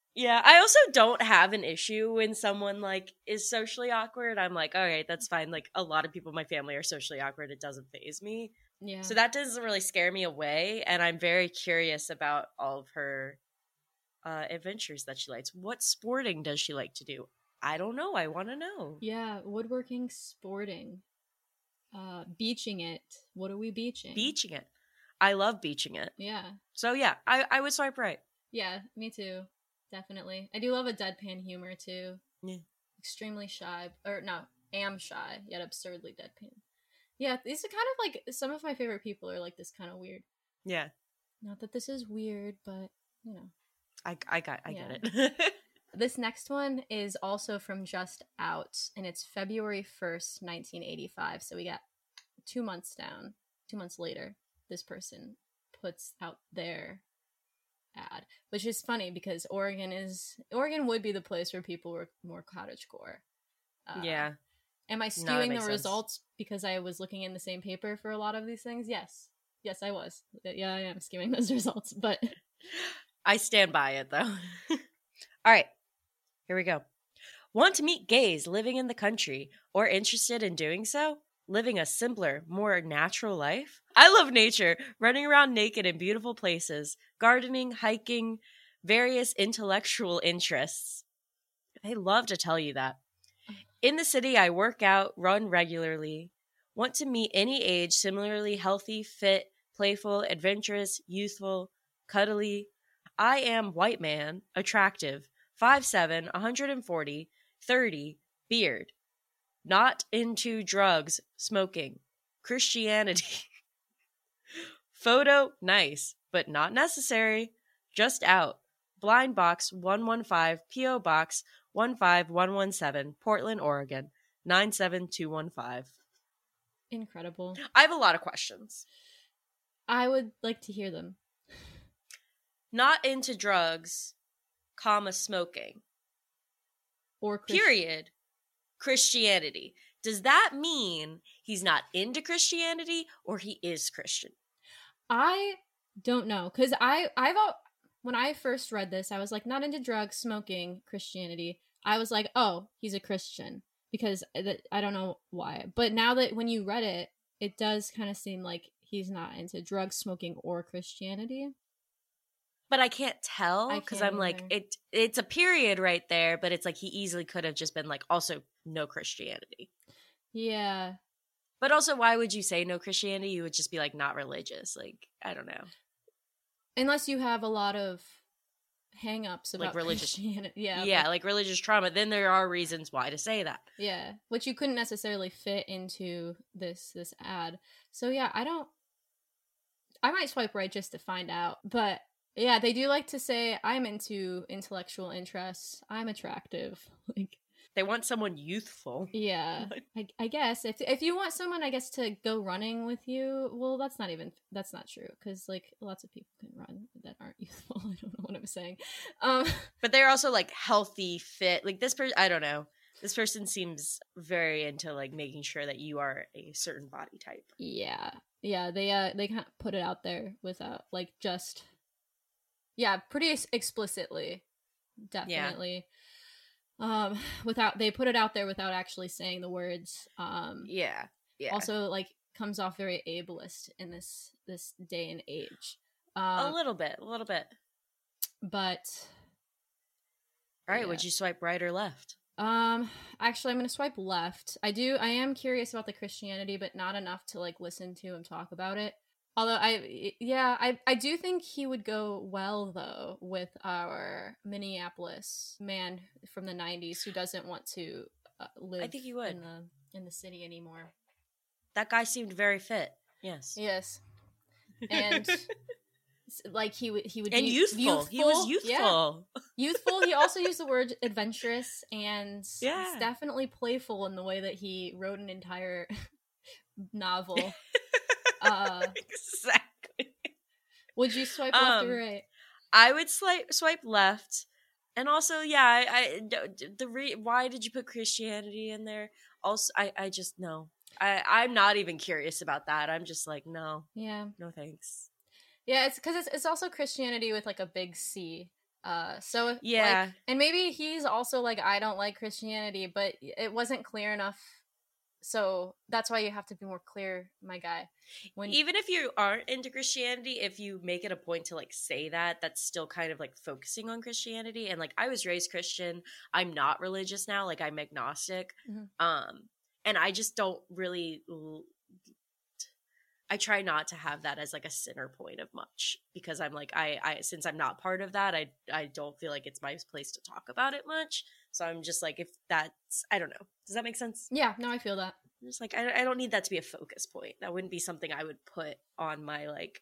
Speaker 2: Yeah, I also don't have an issue when someone like is socially awkward. I'm like, all right, that's fine. Like a lot of people in my family are socially awkward. It doesn't faze me.
Speaker 1: Yeah.
Speaker 2: So that doesn't really scare me away. And I'm very curious about all of her adventures that she likes. What sporting does she like to do? I don't know. I want to know.
Speaker 1: Yeah, woodworking, sporting. Beaching it. What are we beaching?
Speaker 2: Beaching it. I love beaching it.
Speaker 1: Yeah.
Speaker 2: So yeah, I would swipe right.
Speaker 1: Yeah, me too. Definitely. I do love a deadpan humor too.
Speaker 2: Yeah.
Speaker 1: Extremely shy. Or no, am shy, yet absurdly deadpan. Yeah, these are kind of like some of my favorite people are like this kind of weird.
Speaker 2: Yeah.
Speaker 1: Not that this is weird, but you know.
Speaker 2: I get it.
Speaker 1: This next one is also from Just Out, and it's February 1st, 1985. So we got 2 months down. 2 months later, this person puts out their ad, which is funny because Oregon would be the place where people were more cottagecore.
Speaker 2: Yeah.
Speaker 1: Am I skewing the results because I was looking in the same paper for a lot of these things? Yes, I was. Yeah, I am skewing those results, but
Speaker 2: I stand by it though. All right, here we go. Want to meet gays living in the country or interested in doing so? Living a simpler, more natural life? I love nature, running around naked in beautiful places, gardening, hiking, various intellectual interests. They love to tell you that. In the city, I work out, run regularly. Want to meet any age, similarly healthy, fit, playful, adventurous, youthful, cuddly. I am white man, attractive, 5'7", 140, 30, beard. Not into drugs, smoking, Christianity. Photo, nice, but not necessary. Just out. Blind Box 115, P.O. Box 15117, Portland, Oregon 97215.
Speaker 1: incredible.
Speaker 2: I have a lot of questions.
Speaker 1: I would like to hear them.
Speaker 2: Not into drugs, comma, smoking.
Speaker 1: Or
Speaker 2: period. Christianity. Does that mean he's not into Christianity or he is Christian?
Speaker 1: I don't know, because when I first read this, I was like, not into drugs, smoking, Christianity. I was like, oh, he's a Christian, because I don't know why. But now that when you read it, it does kind of seem like he's not into drugs, smoking, or Christianity.
Speaker 2: But I can't tell because I'm like, it's a period right there, but it's like he easily could have just been like, also no Christianity.
Speaker 1: Yeah.
Speaker 2: But also, why would you say no Christianity? You would just be like, not religious. Like, I don't know.
Speaker 1: Unless you have a lot of hang-ups about
Speaker 2: like religious
Speaker 1: Christianity. Yeah.
Speaker 2: Yeah, like religious trauma. Then there are reasons why to say that.
Speaker 1: Yeah. Which you couldn't necessarily fit into this ad. So yeah, I might swipe right just to find out. But yeah, they do like to say, I'm into intellectual interests. I'm attractive. Like,
Speaker 2: they want someone youthful.
Speaker 1: Yeah. I guess if you want someone, I guess, to go running with you, well, that's not true, because like lots of people can run that aren't youthful. I don't know what I'm saying.
Speaker 2: But they're also like healthy, fit. Like this person, I don't know. This person seems very into like making sure that you are a certain body type.
Speaker 1: Yeah. Yeah, they kind of put it out there without like just pretty explicitly. Definitely. Yeah. They put it out there without actually saying the words.
Speaker 2: Yeah.
Speaker 1: Also, like, comes off very ableist in this day and age.
Speaker 2: A little bit.
Speaker 1: But
Speaker 2: all right, would you swipe right or left?
Speaker 1: Actually, I'm gonna swipe left. I am curious about the Christianity, but not enough to like listen to him talk about it. Although I do think he would go well though with our Minneapolis man from the 90s who doesn't want to live.
Speaker 2: I think he would
Speaker 1: in the city anymore.
Speaker 2: That guy seemed very fit. Yes,
Speaker 1: and like he would
Speaker 2: and
Speaker 1: be
Speaker 2: youthful. He was youthful.
Speaker 1: Yeah. Youthful. He also used the word adventurous, and
Speaker 2: yeah,
Speaker 1: he's definitely playful in the way that he wrote an entire novel.
Speaker 2: Exactly.
Speaker 1: Would you swipe left or right?
Speaker 2: I would swipe left. And also, why did you put Christianity in there? Also, I just no. I'm not even curious about that. I'm just like, no.
Speaker 1: Yeah.
Speaker 2: No thanks.
Speaker 1: Yeah, it's because it's also Christianity with like a big C. So
Speaker 2: Yeah.
Speaker 1: like, and maybe he's also like, I don't like Christianity, but it wasn't clear enough. So that's why you have to be more clear, my guy. When
Speaker 2: Even if you aren't into Christianity, if you make it a point to like say that, that's still kind of like focusing on Christianity. And like, I was raised Christian. I'm not religious now. Like, I'm agnostic. And I just don't really. I try not to have that as like a center point of much, because I'm like, I since I'm not part of that, I don't feel like it's my place to talk about it much. So I'm just like, if that's, I don't know. Does that make sense?
Speaker 1: Yeah, no, I feel that.
Speaker 2: I'm just like, I don't need that to be a focus point. That wouldn't be something I would put on my like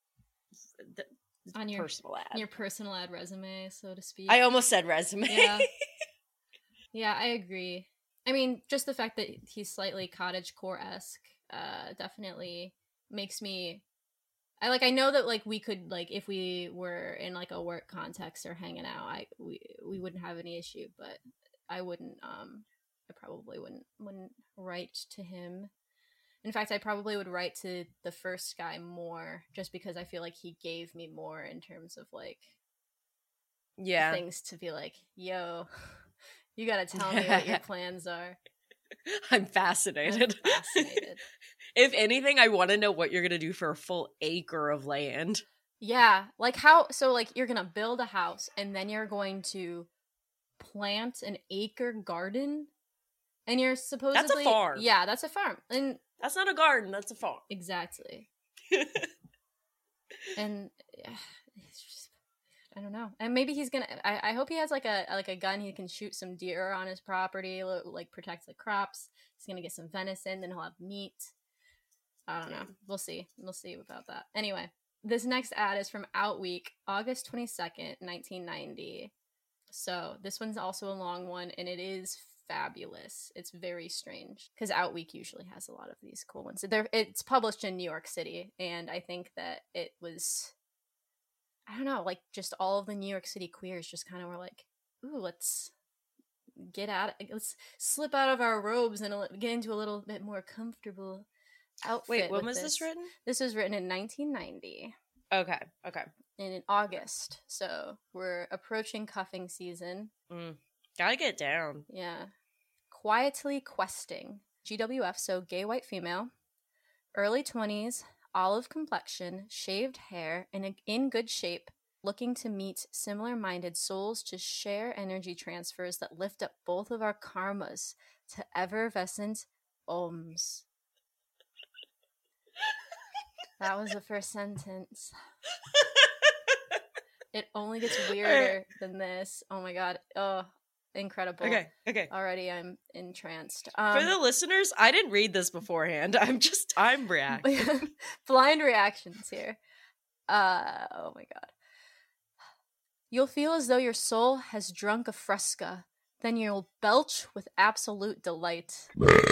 Speaker 1: on your
Speaker 2: personal ad.
Speaker 1: Your personal ad resume, so to speak.
Speaker 2: I almost said resume.
Speaker 1: Yeah. Yeah, I agree. I mean, just the fact that he's slightly cottagecore-esque definitely makes me. I know that like we could, like, if we were in like a work context or hanging out, we wouldn't have any issue, but I wouldn't. I probably wouldn't write to him. In fact, I probably would write to the first guy more, just because I feel like he gave me more in terms of like, things to be like, yo, you gotta tell me what your plans are.
Speaker 2: I'm fascinated. If anything, I want to know what you're gonna do for a full acre of land.
Speaker 1: Yeah, like how? So like you're gonna build a house and then you're going to plant an acre garden, and you're supposedly,
Speaker 2: that's a farm.
Speaker 1: Yeah, that's a farm, and
Speaker 2: that's not a garden. That's a farm.
Speaker 1: Exactly. And it's just, I don't know. And maybe he's gonna. I hope he has like a gun. He can shoot some deer on his property, like protect the crops. He's gonna get some venison, then he'll have meat. I don't know. We'll see. We'll see about that. Anyway, this next ad is from Outweek, August 22nd, 1990. So this one's also a long one, and it is fabulous. It's very strange, because Outweek usually has a lot of these cool ones. It's published in New York City, and I think that it was, I don't know, like just all of the New York City queers just kind of were like, ooh, let's slip out of our robes and get into a little bit more comfortable outfit.
Speaker 2: Wait, when was this written?
Speaker 1: This was written in 1990.
Speaker 2: Okay.
Speaker 1: In August, so we're approaching cuffing season.
Speaker 2: Gotta get down.
Speaker 1: Yeah. Quietly questing. GWF, so gay white female. Early 20s, olive complexion, shaved hair, and in good shape, looking to meet similar-minded souls to share energy transfers that lift up both of our karmas to effervescent ohms. That was the first sentence. It only gets weirder than this. Oh my god. Oh, incredible.
Speaker 2: Okay.
Speaker 1: Already I'm entranced.
Speaker 2: For the listeners, I didn't read this beforehand. I'm reacting.
Speaker 1: Blind reactions here. Oh my god. You'll feel as though your soul has drunk a fresca. Then you'll belch with absolute delight.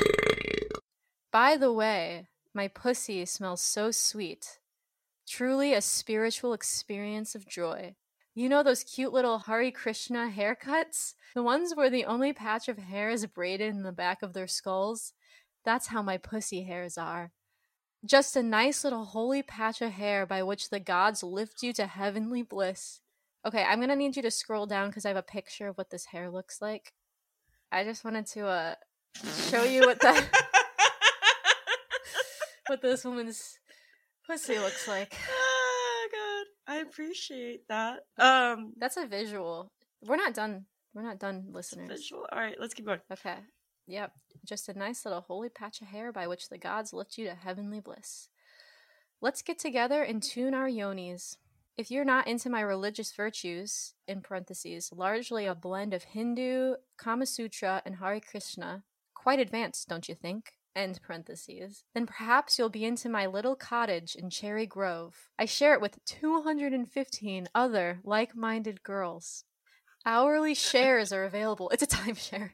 Speaker 1: By the way, my pussy smells so sweet. Truly a spiritual experience of joy. You know those cute little Hare Krishna haircuts? The ones where the only patch of hair is braided in the back of their skulls? That's how my pussy hairs are. Just a nice little holy patch of hair by which the gods lift you to heavenly bliss. Okay, I'm gonna need you to scroll down because I have a picture of what this hair looks like. I just wanted to show you what what this woman's pussy looks like.
Speaker 2: Oh god, I appreciate that.
Speaker 1: That's a visual. We're not done, listeners.
Speaker 2: Visual. All right, let's keep going.
Speaker 1: Okay. Yep. Just a nice little holy patch of hair by which the gods lift you to heavenly bliss. Let's get together and tune our yonis. If you're not into my religious virtues, in parentheses, largely a blend of Hindu, Kama Sutra, and Hare Krishna, quite advanced, don't you think? End parentheses. Then perhaps you'll be into my little cottage in Cherry Grove. I share it with 215 other like-minded girls. Hourly shares are available. It's a timeshare.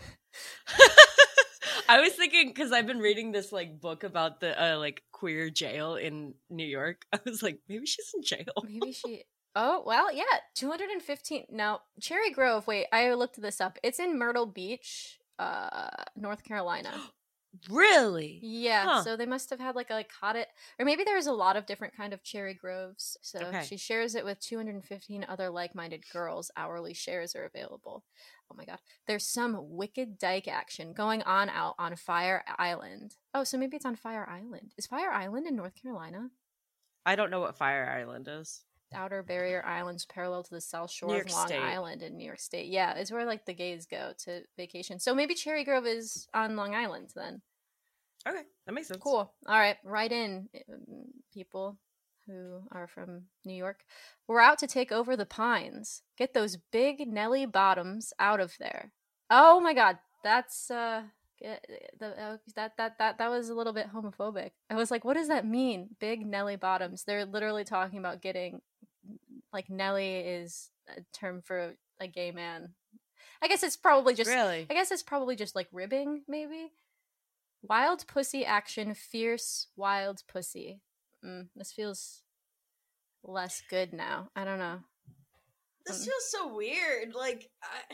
Speaker 2: I was thinking, because I've been reading this like book about the like queer jail in New York. I was like, maybe she's in jail.
Speaker 1: Maybe she. Oh well, yeah, 215. Now Cherry Grove. Wait, I looked this up. It's in Myrtle Beach, North Carolina.
Speaker 2: Really?
Speaker 1: Yeah,
Speaker 2: Huh.
Speaker 1: so they must have had like a caught it, or maybe there's a lot of different kind of cherry groves. So
Speaker 2: Okay.
Speaker 1: she shares it with 215 other like-minded girls. Hourly shares are available. Oh my god, there's some wicked dyke action going on out on Fire Island. Oh, so maybe it's on Fire Island. Is Fire Island in North Carolina?
Speaker 2: I don't know what Fire Island is.
Speaker 1: Outer Barrier Islands, parallel to the South Shore
Speaker 2: New
Speaker 1: of
Speaker 2: York
Speaker 1: Long
Speaker 2: State.
Speaker 1: Island in New York State. Yeah, it's where like the gays go to vacation. So maybe Cherry Grove is on Long Island then.
Speaker 2: Okay, that makes sense.
Speaker 1: Cool. All right, write in, people who are from New York. We're out to take over the Pines. Get those big Nelly bottoms out of there. Oh my God, that's that was a little bit homophobic. I was like, what does that mean? Big Nelly bottoms. They're literally talking about getting, like, Nelly is a term for a gay man. I guess it's probably just
Speaker 2: Really?
Speaker 1: I guess it's probably just like ribbing, maybe. Wild pussy action, fierce wild pussy. This feels less good now. I don't know.
Speaker 2: This feels so weird. Like,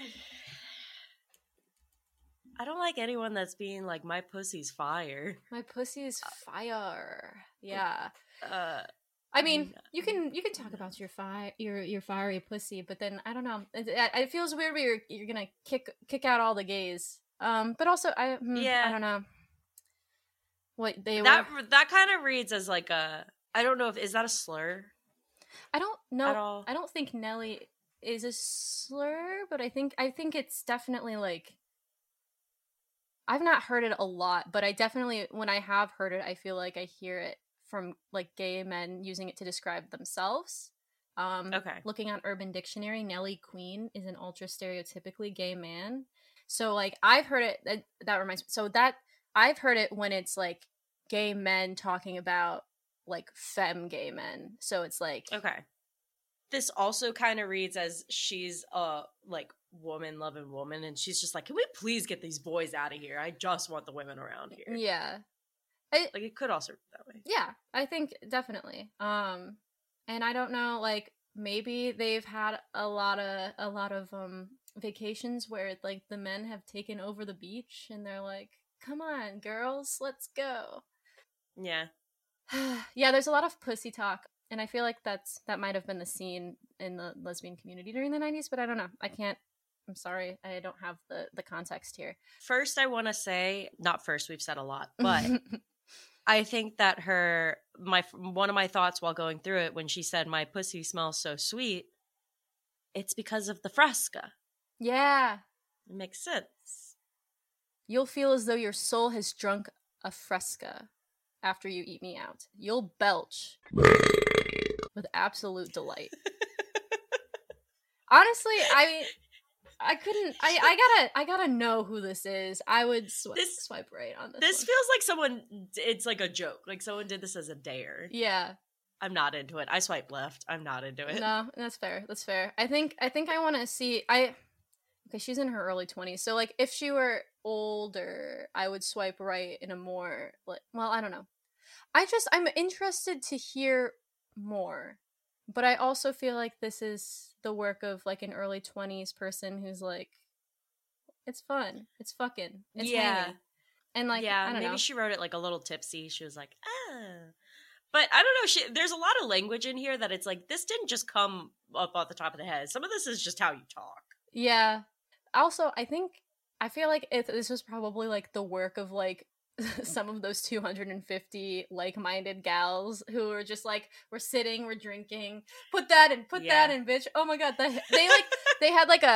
Speaker 2: I don't like anyone that's being like, my pussy's fire.
Speaker 1: My pussy is fire. Yeah.
Speaker 2: I
Speaker 1: mean, you can talk about your fiery pussy, but then I don't know. It feels weird where you're gonna kick out all the gays. But also I don't know. What they
Speaker 2: that kind of reads as like a, I don't know if, is that a slur?
Speaker 1: I don't know.
Speaker 2: At all?
Speaker 1: I don't think Nelly is a slur, but I think it's definitely like, I've not heard it a lot, but I definitely, when I have heard it, I feel like I hear it from like gay men using it to describe themselves.
Speaker 2: Okay.
Speaker 1: Looking on Urban Dictionary, Nelly Queen is an ultra stereotypically gay man. So like I've heard it, that reminds me. So that I've heard it when it's like gay men talking about like femme gay men. So it's like,
Speaker 2: okay. This also kind of reads as she's a like woman loving woman, and she's just like, can we please get these boys out of here? I just want the women around here.
Speaker 1: Yeah.
Speaker 2: Like it could also read that way.
Speaker 1: Yeah, I think definitely. And I don't know, like maybe they've had a lot of vacations where like the men have taken over the beach and they're like, come on girls, let's go.
Speaker 2: Yeah.
Speaker 1: Yeah, there's a lot of pussy talk, and I feel like that might have been the scene in the lesbian community during the 90s, but I don't know. I'm sorry, I don't have the context here.
Speaker 2: First, I want to say, not first, we've said a lot, but I think that one of my thoughts while going through it, when she said, my pussy smells so sweet, it's because of the Fresca.
Speaker 1: Yeah.
Speaker 2: It makes sense.
Speaker 1: You'll feel as though your soul has drunk a Fresca after you eat me out. You'll belch with absolute delight. Honestly, I couldn't. I gotta know who this is. I would swipe right on this.
Speaker 2: This
Speaker 1: one.
Speaker 2: feels like someone. It's like a joke. Like someone did this as a dare.
Speaker 1: Yeah.
Speaker 2: I'm not into it. I swipe left. I'm not into it.
Speaker 1: No, that's fair. That's fair. I think I want to see. Okay, she's in her early 20s. So like, if she were older, I would swipe right in a more like. Well, I don't know. I'm interested to hear more. But I also feel like this is the work of like an early 20s person who's like, it's fun, it's fucking, it's hanging. And like,
Speaker 2: yeah,
Speaker 1: I don't
Speaker 2: maybe
Speaker 1: know.
Speaker 2: She wrote it like a little tipsy. She was like, but I don't know. There's a lot of language in here that it's like, this didn't just come up off the top of the head. Some of this is just how you talk. Yeah.
Speaker 1: Also, I feel like this was probably like the work of like some of those 250 like-minded gals who were just like, we're sitting, we're drinking, put that in, bitch. Oh my god, they had like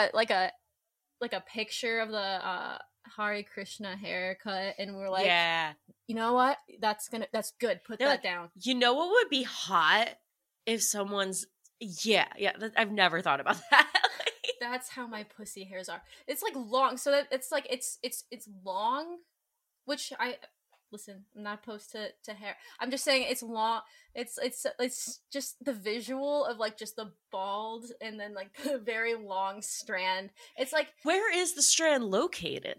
Speaker 1: a picture of the Hare Krishna haircut, and we're like,
Speaker 2: yeah,
Speaker 1: you know what, that's good, put that down.
Speaker 2: You know what would be hot if someone's I've never thought about that.
Speaker 1: That's how my pussy hairs are. It's like long, so that it's like it's long. Which listen, I'm not opposed to hair. I'm just saying it's long. It's just the visual of like just the bald and then like the very long strand. It's like,
Speaker 2: where is the strand located?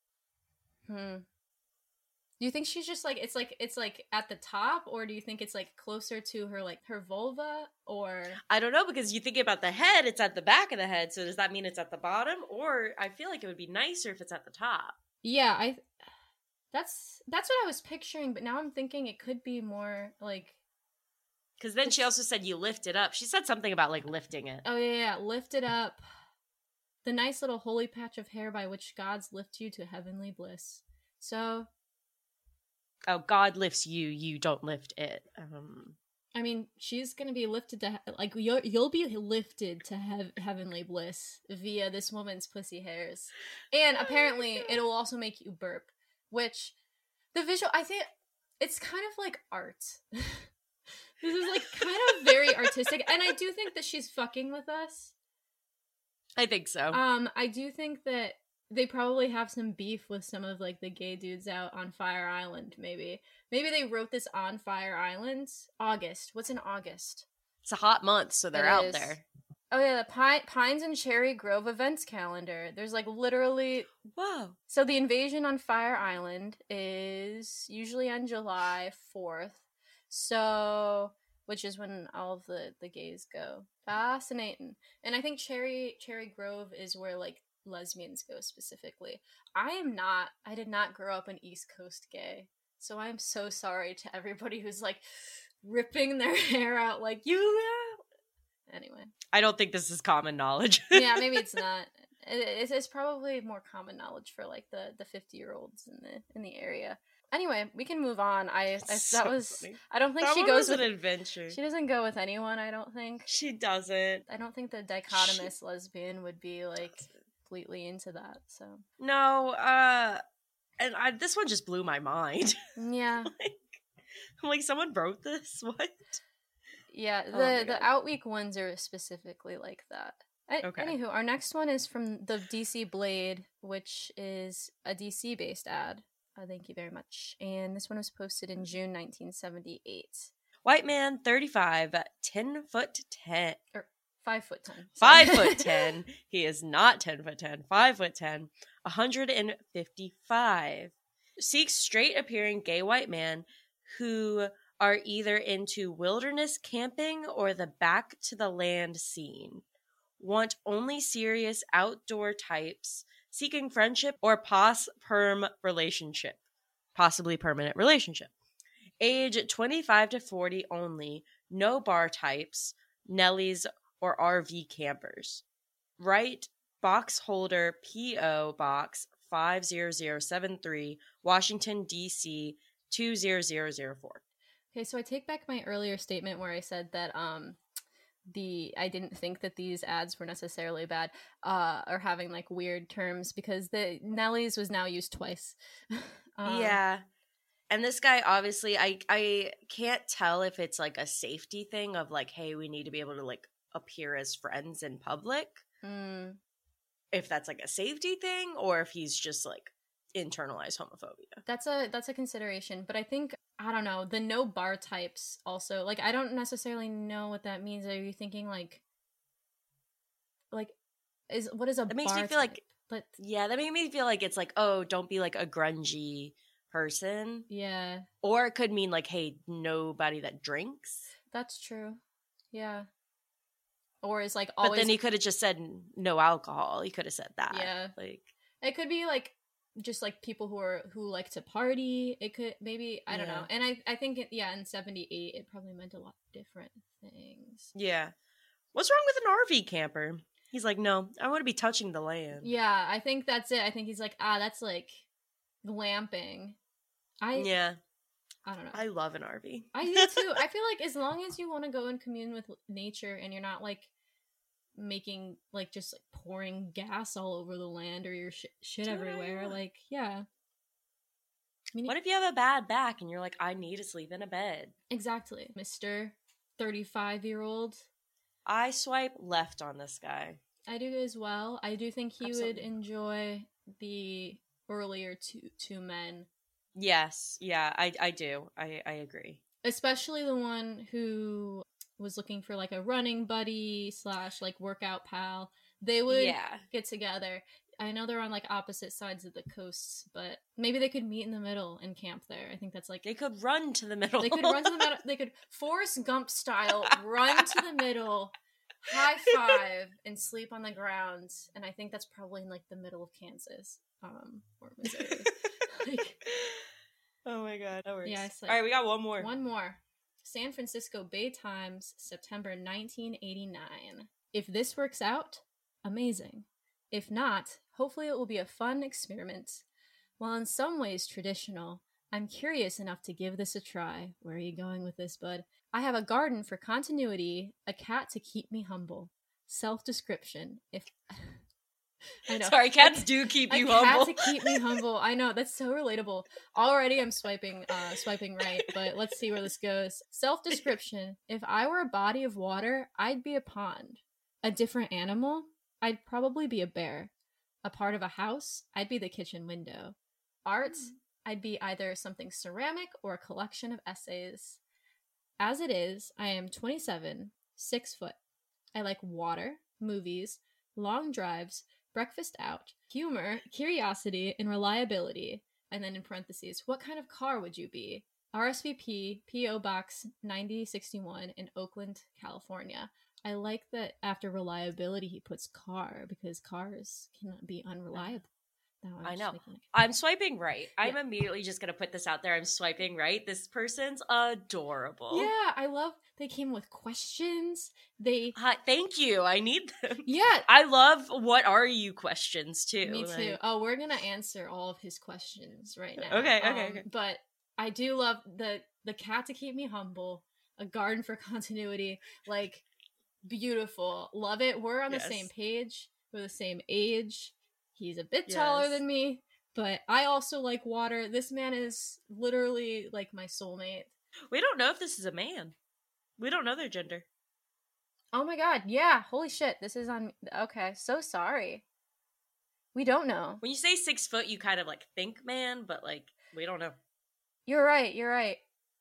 Speaker 1: Do you think she's just like it's like at the top, or do you think it's like closer to her, like her vulva, or
Speaker 2: I don't know, because you think about the head, it's at the back of the head. So does that mean it's at the bottom? Or I feel like it would be nicer if it's at the top.
Speaker 1: Yeah, That's what I was picturing, but now I'm thinking it could be more like...
Speaker 2: Because then she also said you lift it up. She said something about, like, lifting it.
Speaker 1: Oh, yeah, lift it up. The nice little holy patch of hair by which gods lift you to heavenly bliss. So...
Speaker 2: Oh, God lifts you, you don't lift it.
Speaker 1: I mean, she's gonna be lifted to... Like, you'll be lifted to heavenly bliss via this woman's pussy hairs. And apparently, it'll also make you burp. Which, the visual... I think it's kind of like art. This is, like, kind of very artistic. And I do think that she's fucking with us.
Speaker 2: I think so.
Speaker 1: I do think that they probably have some beef with some of, like, the gay dudes out on Fire Island, maybe. Maybe they wrote this on Fire Island. August. What's in August?
Speaker 2: It's a hot month, so they're out there.
Speaker 1: Oh, yeah, the Pines and Cherry Grove events calendar. There's, like, literally...
Speaker 2: Whoa.
Speaker 1: So the invasion on Fire Island is usually on July 4th. So... Which is when all of the gays go. Fascinating. And I think Cherry Grove is where, like, lesbians go specifically. I did not grow up an East Coast gay. So I'm so sorry to everybody who's, like, ripping their hair out like, you... Anyway.
Speaker 2: I don't think this is common knowledge.
Speaker 1: Yeah, maybe it's not. It's probably more common knowledge for, like, the 50-year-olds in the area. Anyway, we can move on. I don't think she goes with
Speaker 2: an adventure.
Speaker 1: She doesn't go with anyone, I don't think.
Speaker 2: She doesn't.
Speaker 1: I don't think the dichotomous lesbian would be, like, completely into that, so.
Speaker 2: No, and this one just blew my mind.
Speaker 1: Yeah.
Speaker 2: I'm like, someone wrote this? What?
Speaker 1: Yeah, the Outweek ones are specifically like that.
Speaker 2: Okay.
Speaker 1: Anywho, our next one is from the DC Blade, which is a DC-based ad. Thank you very much. And this one was posted in June 1978.
Speaker 2: White man, 35, 10 foot 10.
Speaker 1: Or 5 foot 10.
Speaker 2: 5 foot 10. He is not 10 foot 10. 5 foot 10. 155. Seeks straight appearing gay white man who are either into wilderness camping or the back to the land scene. Want only serious outdoor types. Seeking friendship or possibly permanent relationship. Age 25 to 40 only. No bar types, Nellies, or RV campers. Right box holder P.O. Box 50073, Washington, D.C. 20004.
Speaker 1: Okay, so I take back my earlier statement where I said that I didn't think that these ads were necessarily bad or having, like, weird terms, because the Nellies was now used twice.
Speaker 2: Yeah. And this guy, obviously, I can't tell if it's, like, a safety thing of, like, hey, we need to be able to, like, appear as friends in public. If that's, like, a safety thing, or if he's just, like, internalized homophobia. That's
Speaker 1: a consideration, but I think, I don't know, the no bar types also, like, I don't necessarily know what that means. Are you thinking, like what is a bar
Speaker 2: That makes me feel
Speaker 1: type?
Speaker 2: But yeah, that made me feel like it's like, oh, don't be, like, a grungy person.
Speaker 1: Yeah.
Speaker 2: Or it could mean, like, hey, nobody that drinks.
Speaker 1: That's true. Yeah. Or is, like, always...
Speaker 2: But then he could have just said no alcohol. He could have said that.
Speaker 1: Yeah.
Speaker 2: Like,
Speaker 1: it could be, like, just, like, people who like to party. It could, maybe, I don't know. And I think, in 78, it probably meant a lot of different things.
Speaker 2: Yeah. What's wrong with an RV camper? He's like, no, I want to be touching the land.
Speaker 1: Yeah, I think that's it. I think he's like, that's, like, glamping. I don't know.
Speaker 2: I love an RV.
Speaker 1: I do, too. I feel like as long as you want to go and commune with nature and you're not, like, making, like, just, like, pouring gas all over the land or your shit everywhere, like, yeah. I mean,
Speaker 2: what if you have a bad back and you're like, I need to sleep in a bed?
Speaker 1: Exactly. Mr. 35-year-old.
Speaker 2: I swipe left on this guy.
Speaker 1: I do as well. I do think he would enjoy the earlier two men.
Speaker 2: Yes. Yeah, I do. I agree.
Speaker 1: Especially the one who was looking for, like, a running buddy / like, workout pal. They would get together. I know they're on, like, opposite sides of the coasts, but maybe they could meet in the middle and camp there. I think that's, like...
Speaker 2: They could run to the middle.
Speaker 1: They could run to the middle. They could Forrest Gump style run to the middle, high five, and sleep on the ground. And I think that's probably in, like, the middle of Kansas or Missouri. Like,
Speaker 2: oh my god, that works.
Speaker 1: Yeah, it's like,
Speaker 2: all right, we got one more.
Speaker 1: One more. San Francisco Bay Times, September 1989. If this works out, amazing. If not, hopefully it will be a fun experiment. While in some ways traditional, I'm curious enough to give this a try. Where are you going with this, bud? I have a garden for continuity, a cat to keep me humble. Self-description. If I know.
Speaker 2: Sorry, cats do keep you humble.
Speaker 1: A cat to keep me humble. I know, that's so relatable. Already I'm swiping right, but let's see where this goes. Self-description. If I were a body of water, I'd be a pond. A different animal? I'd probably be a bear. A part of a house? I'd be the kitchen window. Art? I'd be either something ceramic or a collection of essays. As it is, I am 27, 6 foot. I like water, movies, long drives, breakfast out, humor, curiosity, and reliability. And then in parentheses, what kind of car would you be? RSVP, P.O. Box 9061 in Oakland, California. I like that after reliability he puts car, because cars cannot be unreliable.
Speaker 2: I know. I'm swiping right. Yeah. I'm immediately just going to put this out there. I'm swiping right. This person's adorable.
Speaker 1: Yeah, I love they came with questions.
Speaker 2: Thank you. I need them.
Speaker 1: Yeah.
Speaker 2: I love what are you questions too.
Speaker 1: Me too. Oh, we're going to answer all of his questions right now.
Speaker 2: Okay.
Speaker 1: But I do love the cat to keep me humble, a garden for continuity, like beautiful. Love it. We're on the same page. We're the same age. He's a bit taller than me, but I also like water. This man is literally like my soulmate.
Speaker 2: We don't know if this is a man. We don't know their gender.
Speaker 1: Oh my god, yeah. Holy shit, this is on... Okay, so sorry. We don't know.
Speaker 2: When you say 6 foot, you kind of like think man, but like, we don't know.
Speaker 1: You're right.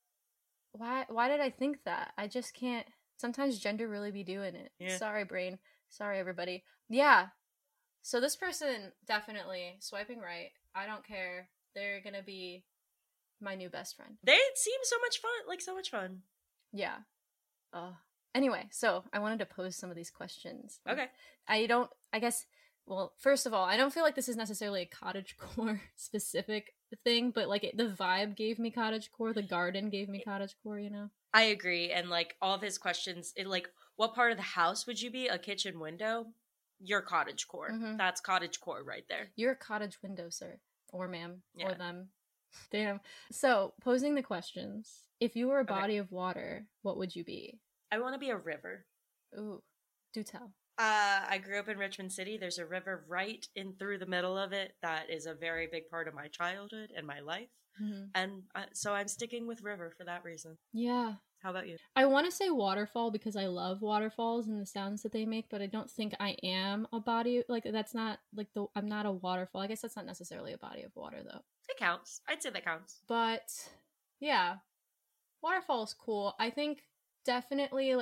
Speaker 1: Why did I think that? I just can't... Sometimes gender really be doing it. Yeah. Sorry, brain. Sorry, everybody. Yeah. So this person, definitely swiping right. I don't care. They're gonna be my new best friend.
Speaker 2: They seem so much fun.
Speaker 1: Yeah. Anyway, so I wanted to pose some of these questions.
Speaker 2: Okay.
Speaker 1: Well, first of all, I don't feel like this is necessarily a cottagecore specific thing, but like the vibe gave me cottagecore, the garden gave me cottagecore, you know?
Speaker 2: I agree. And like all of his questions, what part of the house would you be? A kitchen window? You're cottagecore. Mm-hmm. That's cottagecore right there.
Speaker 1: You're a cottage window, sir. Or ma'am. Yeah. Or them. Damn. So, posing the questions. If you were a body of water, what would you be?
Speaker 2: I want to be a river.
Speaker 1: Ooh. Do tell.
Speaker 2: I grew up in Richmond City. There's a river right in through the middle of it that is a very big part of my childhood and my life. Mm-hmm. And so I'm sticking with river for that reason.
Speaker 1: Yeah.
Speaker 2: How about you?
Speaker 1: I want to say waterfall because I love waterfalls and the sounds that they make, but I don't think I am a body, like that's not like I'm not a waterfall. I guess that's not necessarily a body of water though.
Speaker 2: It counts. I'd say that counts.
Speaker 1: But yeah, waterfall is cool. I think definitely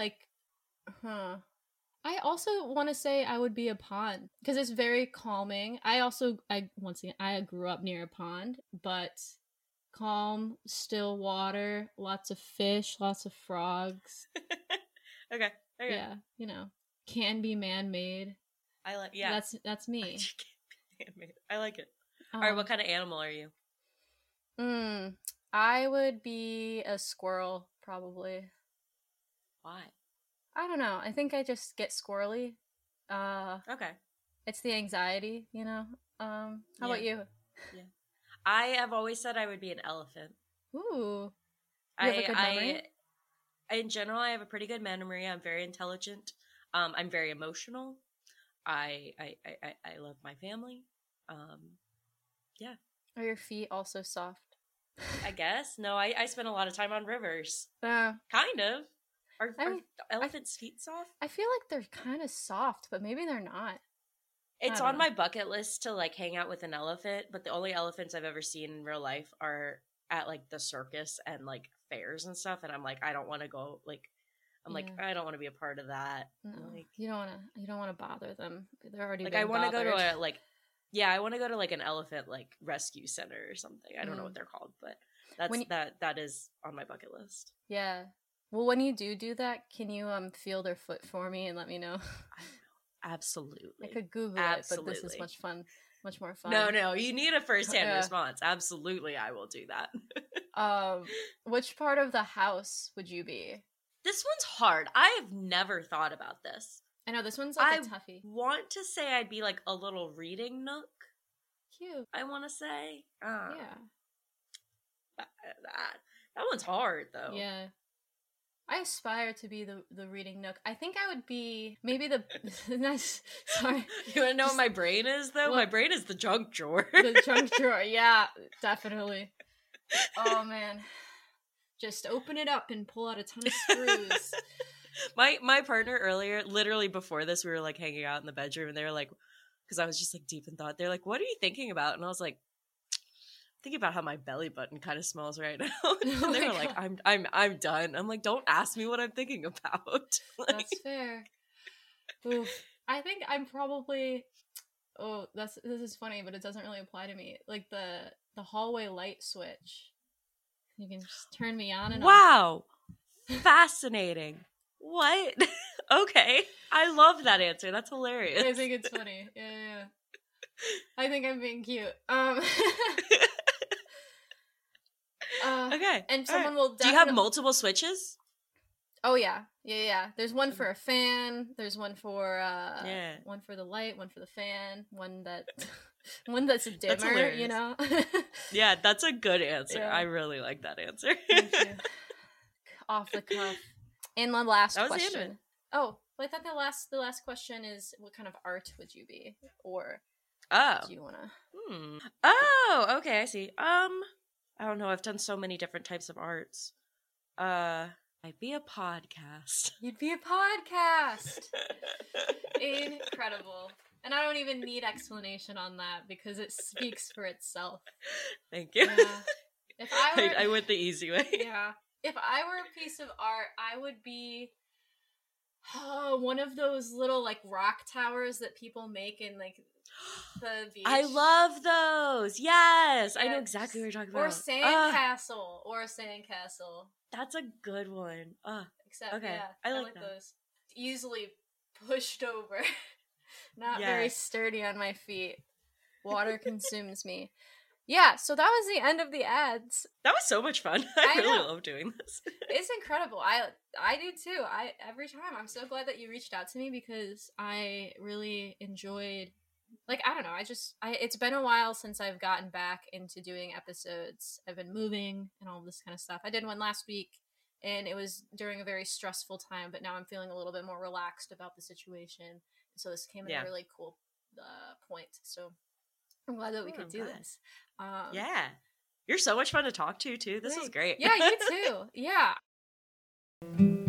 Speaker 1: I also want to say I would be a pond because it's very calming. Once again, I grew up near a pond, but calm, still water, lots of fish, lots of frogs.
Speaker 2: Okay.
Speaker 1: Yeah, you know, can be man-made. That's me.
Speaker 2: I like it. All right, what kind of animal are you?
Speaker 1: I would be a squirrel, probably.
Speaker 2: Why?
Speaker 1: I don't know. I think I just get squirrely.
Speaker 2: Okay.
Speaker 1: It's the anxiety, you know. How about you?
Speaker 2: Yeah. I have always said I would be an elephant.
Speaker 1: Ooh. You have a good memory?
Speaker 2: In general, I have a pretty good memory. I'm very intelligent. I'm very emotional. I love my family. Yeah.
Speaker 1: Are your feet also soft?
Speaker 2: I guess. No, I spend a lot of time on rivers. Kind of. Are elephants' feet soft?
Speaker 1: I feel like they're kind of soft, but maybe they're not.
Speaker 2: It's on my bucket list to like hang out with an elephant, but the only elephants I've ever seen in real life are at like the circus and like fairs and stuff, and I'm like, I don't want to go. Like, I don't want to be a part of that.
Speaker 1: No, like, you don't want to bother them. They're already
Speaker 2: like, I want to go to I want to go to like an elephant like rescue center or something. I don't know what they're called, but that is on my bucket list.
Speaker 1: Yeah. Well, when you do that, can you feel their foot for me and let me know?
Speaker 2: Absolutely.
Speaker 1: I could Google it, but this is much fun. much more fun.
Speaker 2: No, you need a first-hand response. Absolutely, I will do that.
Speaker 1: Which part of the house would you be?
Speaker 2: This one's hard. I have never thought about this.
Speaker 1: I know, this one's like a toughie.
Speaker 2: I want to say I'd be like a little reading nook.
Speaker 1: Cute.
Speaker 2: I want to say.
Speaker 1: Yeah.
Speaker 2: That one's hard, though.
Speaker 1: Yeah. I aspire to be the reading nook. I think I would be maybe the nice. Sorry,
Speaker 2: you want to know what my brain is though? What? My brain is the junk drawer.
Speaker 1: The junk drawer, yeah, definitely. Oh man, just open it up and pull out a ton of screws.
Speaker 2: My partner earlier, literally before this, we were like hanging out in the bedroom, and they were like, because I was just like deep in thought. They're like, "What are you thinking about?" And I was like, thinking about how my belly button kind of smells right now. And they were like, I'm done. I'm like, don't ask me what I'm thinking about. Like,
Speaker 1: that's fair. Oof. I think I'm probably this is funny, but it doesn't really apply to me. Like the hallway light switch. You can just turn me on and
Speaker 2: off. Fascinating. What? Okay. I love that answer. That's hilarious.
Speaker 1: I think it's funny. Yeah. I think I'm being cute.
Speaker 2: Okay.
Speaker 1: And someone will definitely...
Speaker 2: Do you have multiple switches?
Speaker 1: Oh, yeah. Yeah. There's one for a fan. There's one for one for the light, one for the fan, one that's a dimmer,
Speaker 2: that's
Speaker 1: you know?
Speaker 2: Yeah, that's a good answer. Yeah. I really like that answer.
Speaker 1: Thank you. Off the cuff. And the last
Speaker 2: that was
Speaker 1: question. Oh, well, I thought the last question is, what kind of art would you be? Or do you want to...
Speaker 2: Oh, okay, I see. I don't know. I've done so many different types of arts. I'd be a podcast.
Speaker 1: You'd be a podcast. Incredible. And I don't even need explanation on that because it speaks for itself.
Speaker 2: Thank you.
Speaker 1: Yeah. If I
Speaker 2: went the easy way.
Speaker 1: Yeah. If I were a piece of art, I would be one of those little like rock towers that people make in like the beach.
Speaker 2: I love those. Yes. I know exactly what you're talking about.
Speaker 1: Or a sandcastle.
Speaker 2: That's a good one.
Speaker 1: Except,
Speaker 2: okay.
Speaker 1: Yeah,
Speaker 2: I like
Speaker 1: those. Easily pushed over. Not very sturdy on my feet. Water consumes me. Yeah, so that was the end of the ads.
Speaker 2: That was so much fun. I really love doing this.
Speaker 1: It's incredible. I do too. Every time. I'm so glad that you reached out to me because I really enjoyed, like, I don't know, it's been a while since I've gotten back into doing episodes. I've been moving and all this kind of stuff. I did one last week and it was during a very stressful time, but now I'm feeling a little bit more relaxed about the situation. So this came at a really cool point. So I'm glad that we could do this.
Speaker 2: Yeah. You're so much fun to talk to, too. This is great.
Speaker 1: Yeah, you too. Yeah.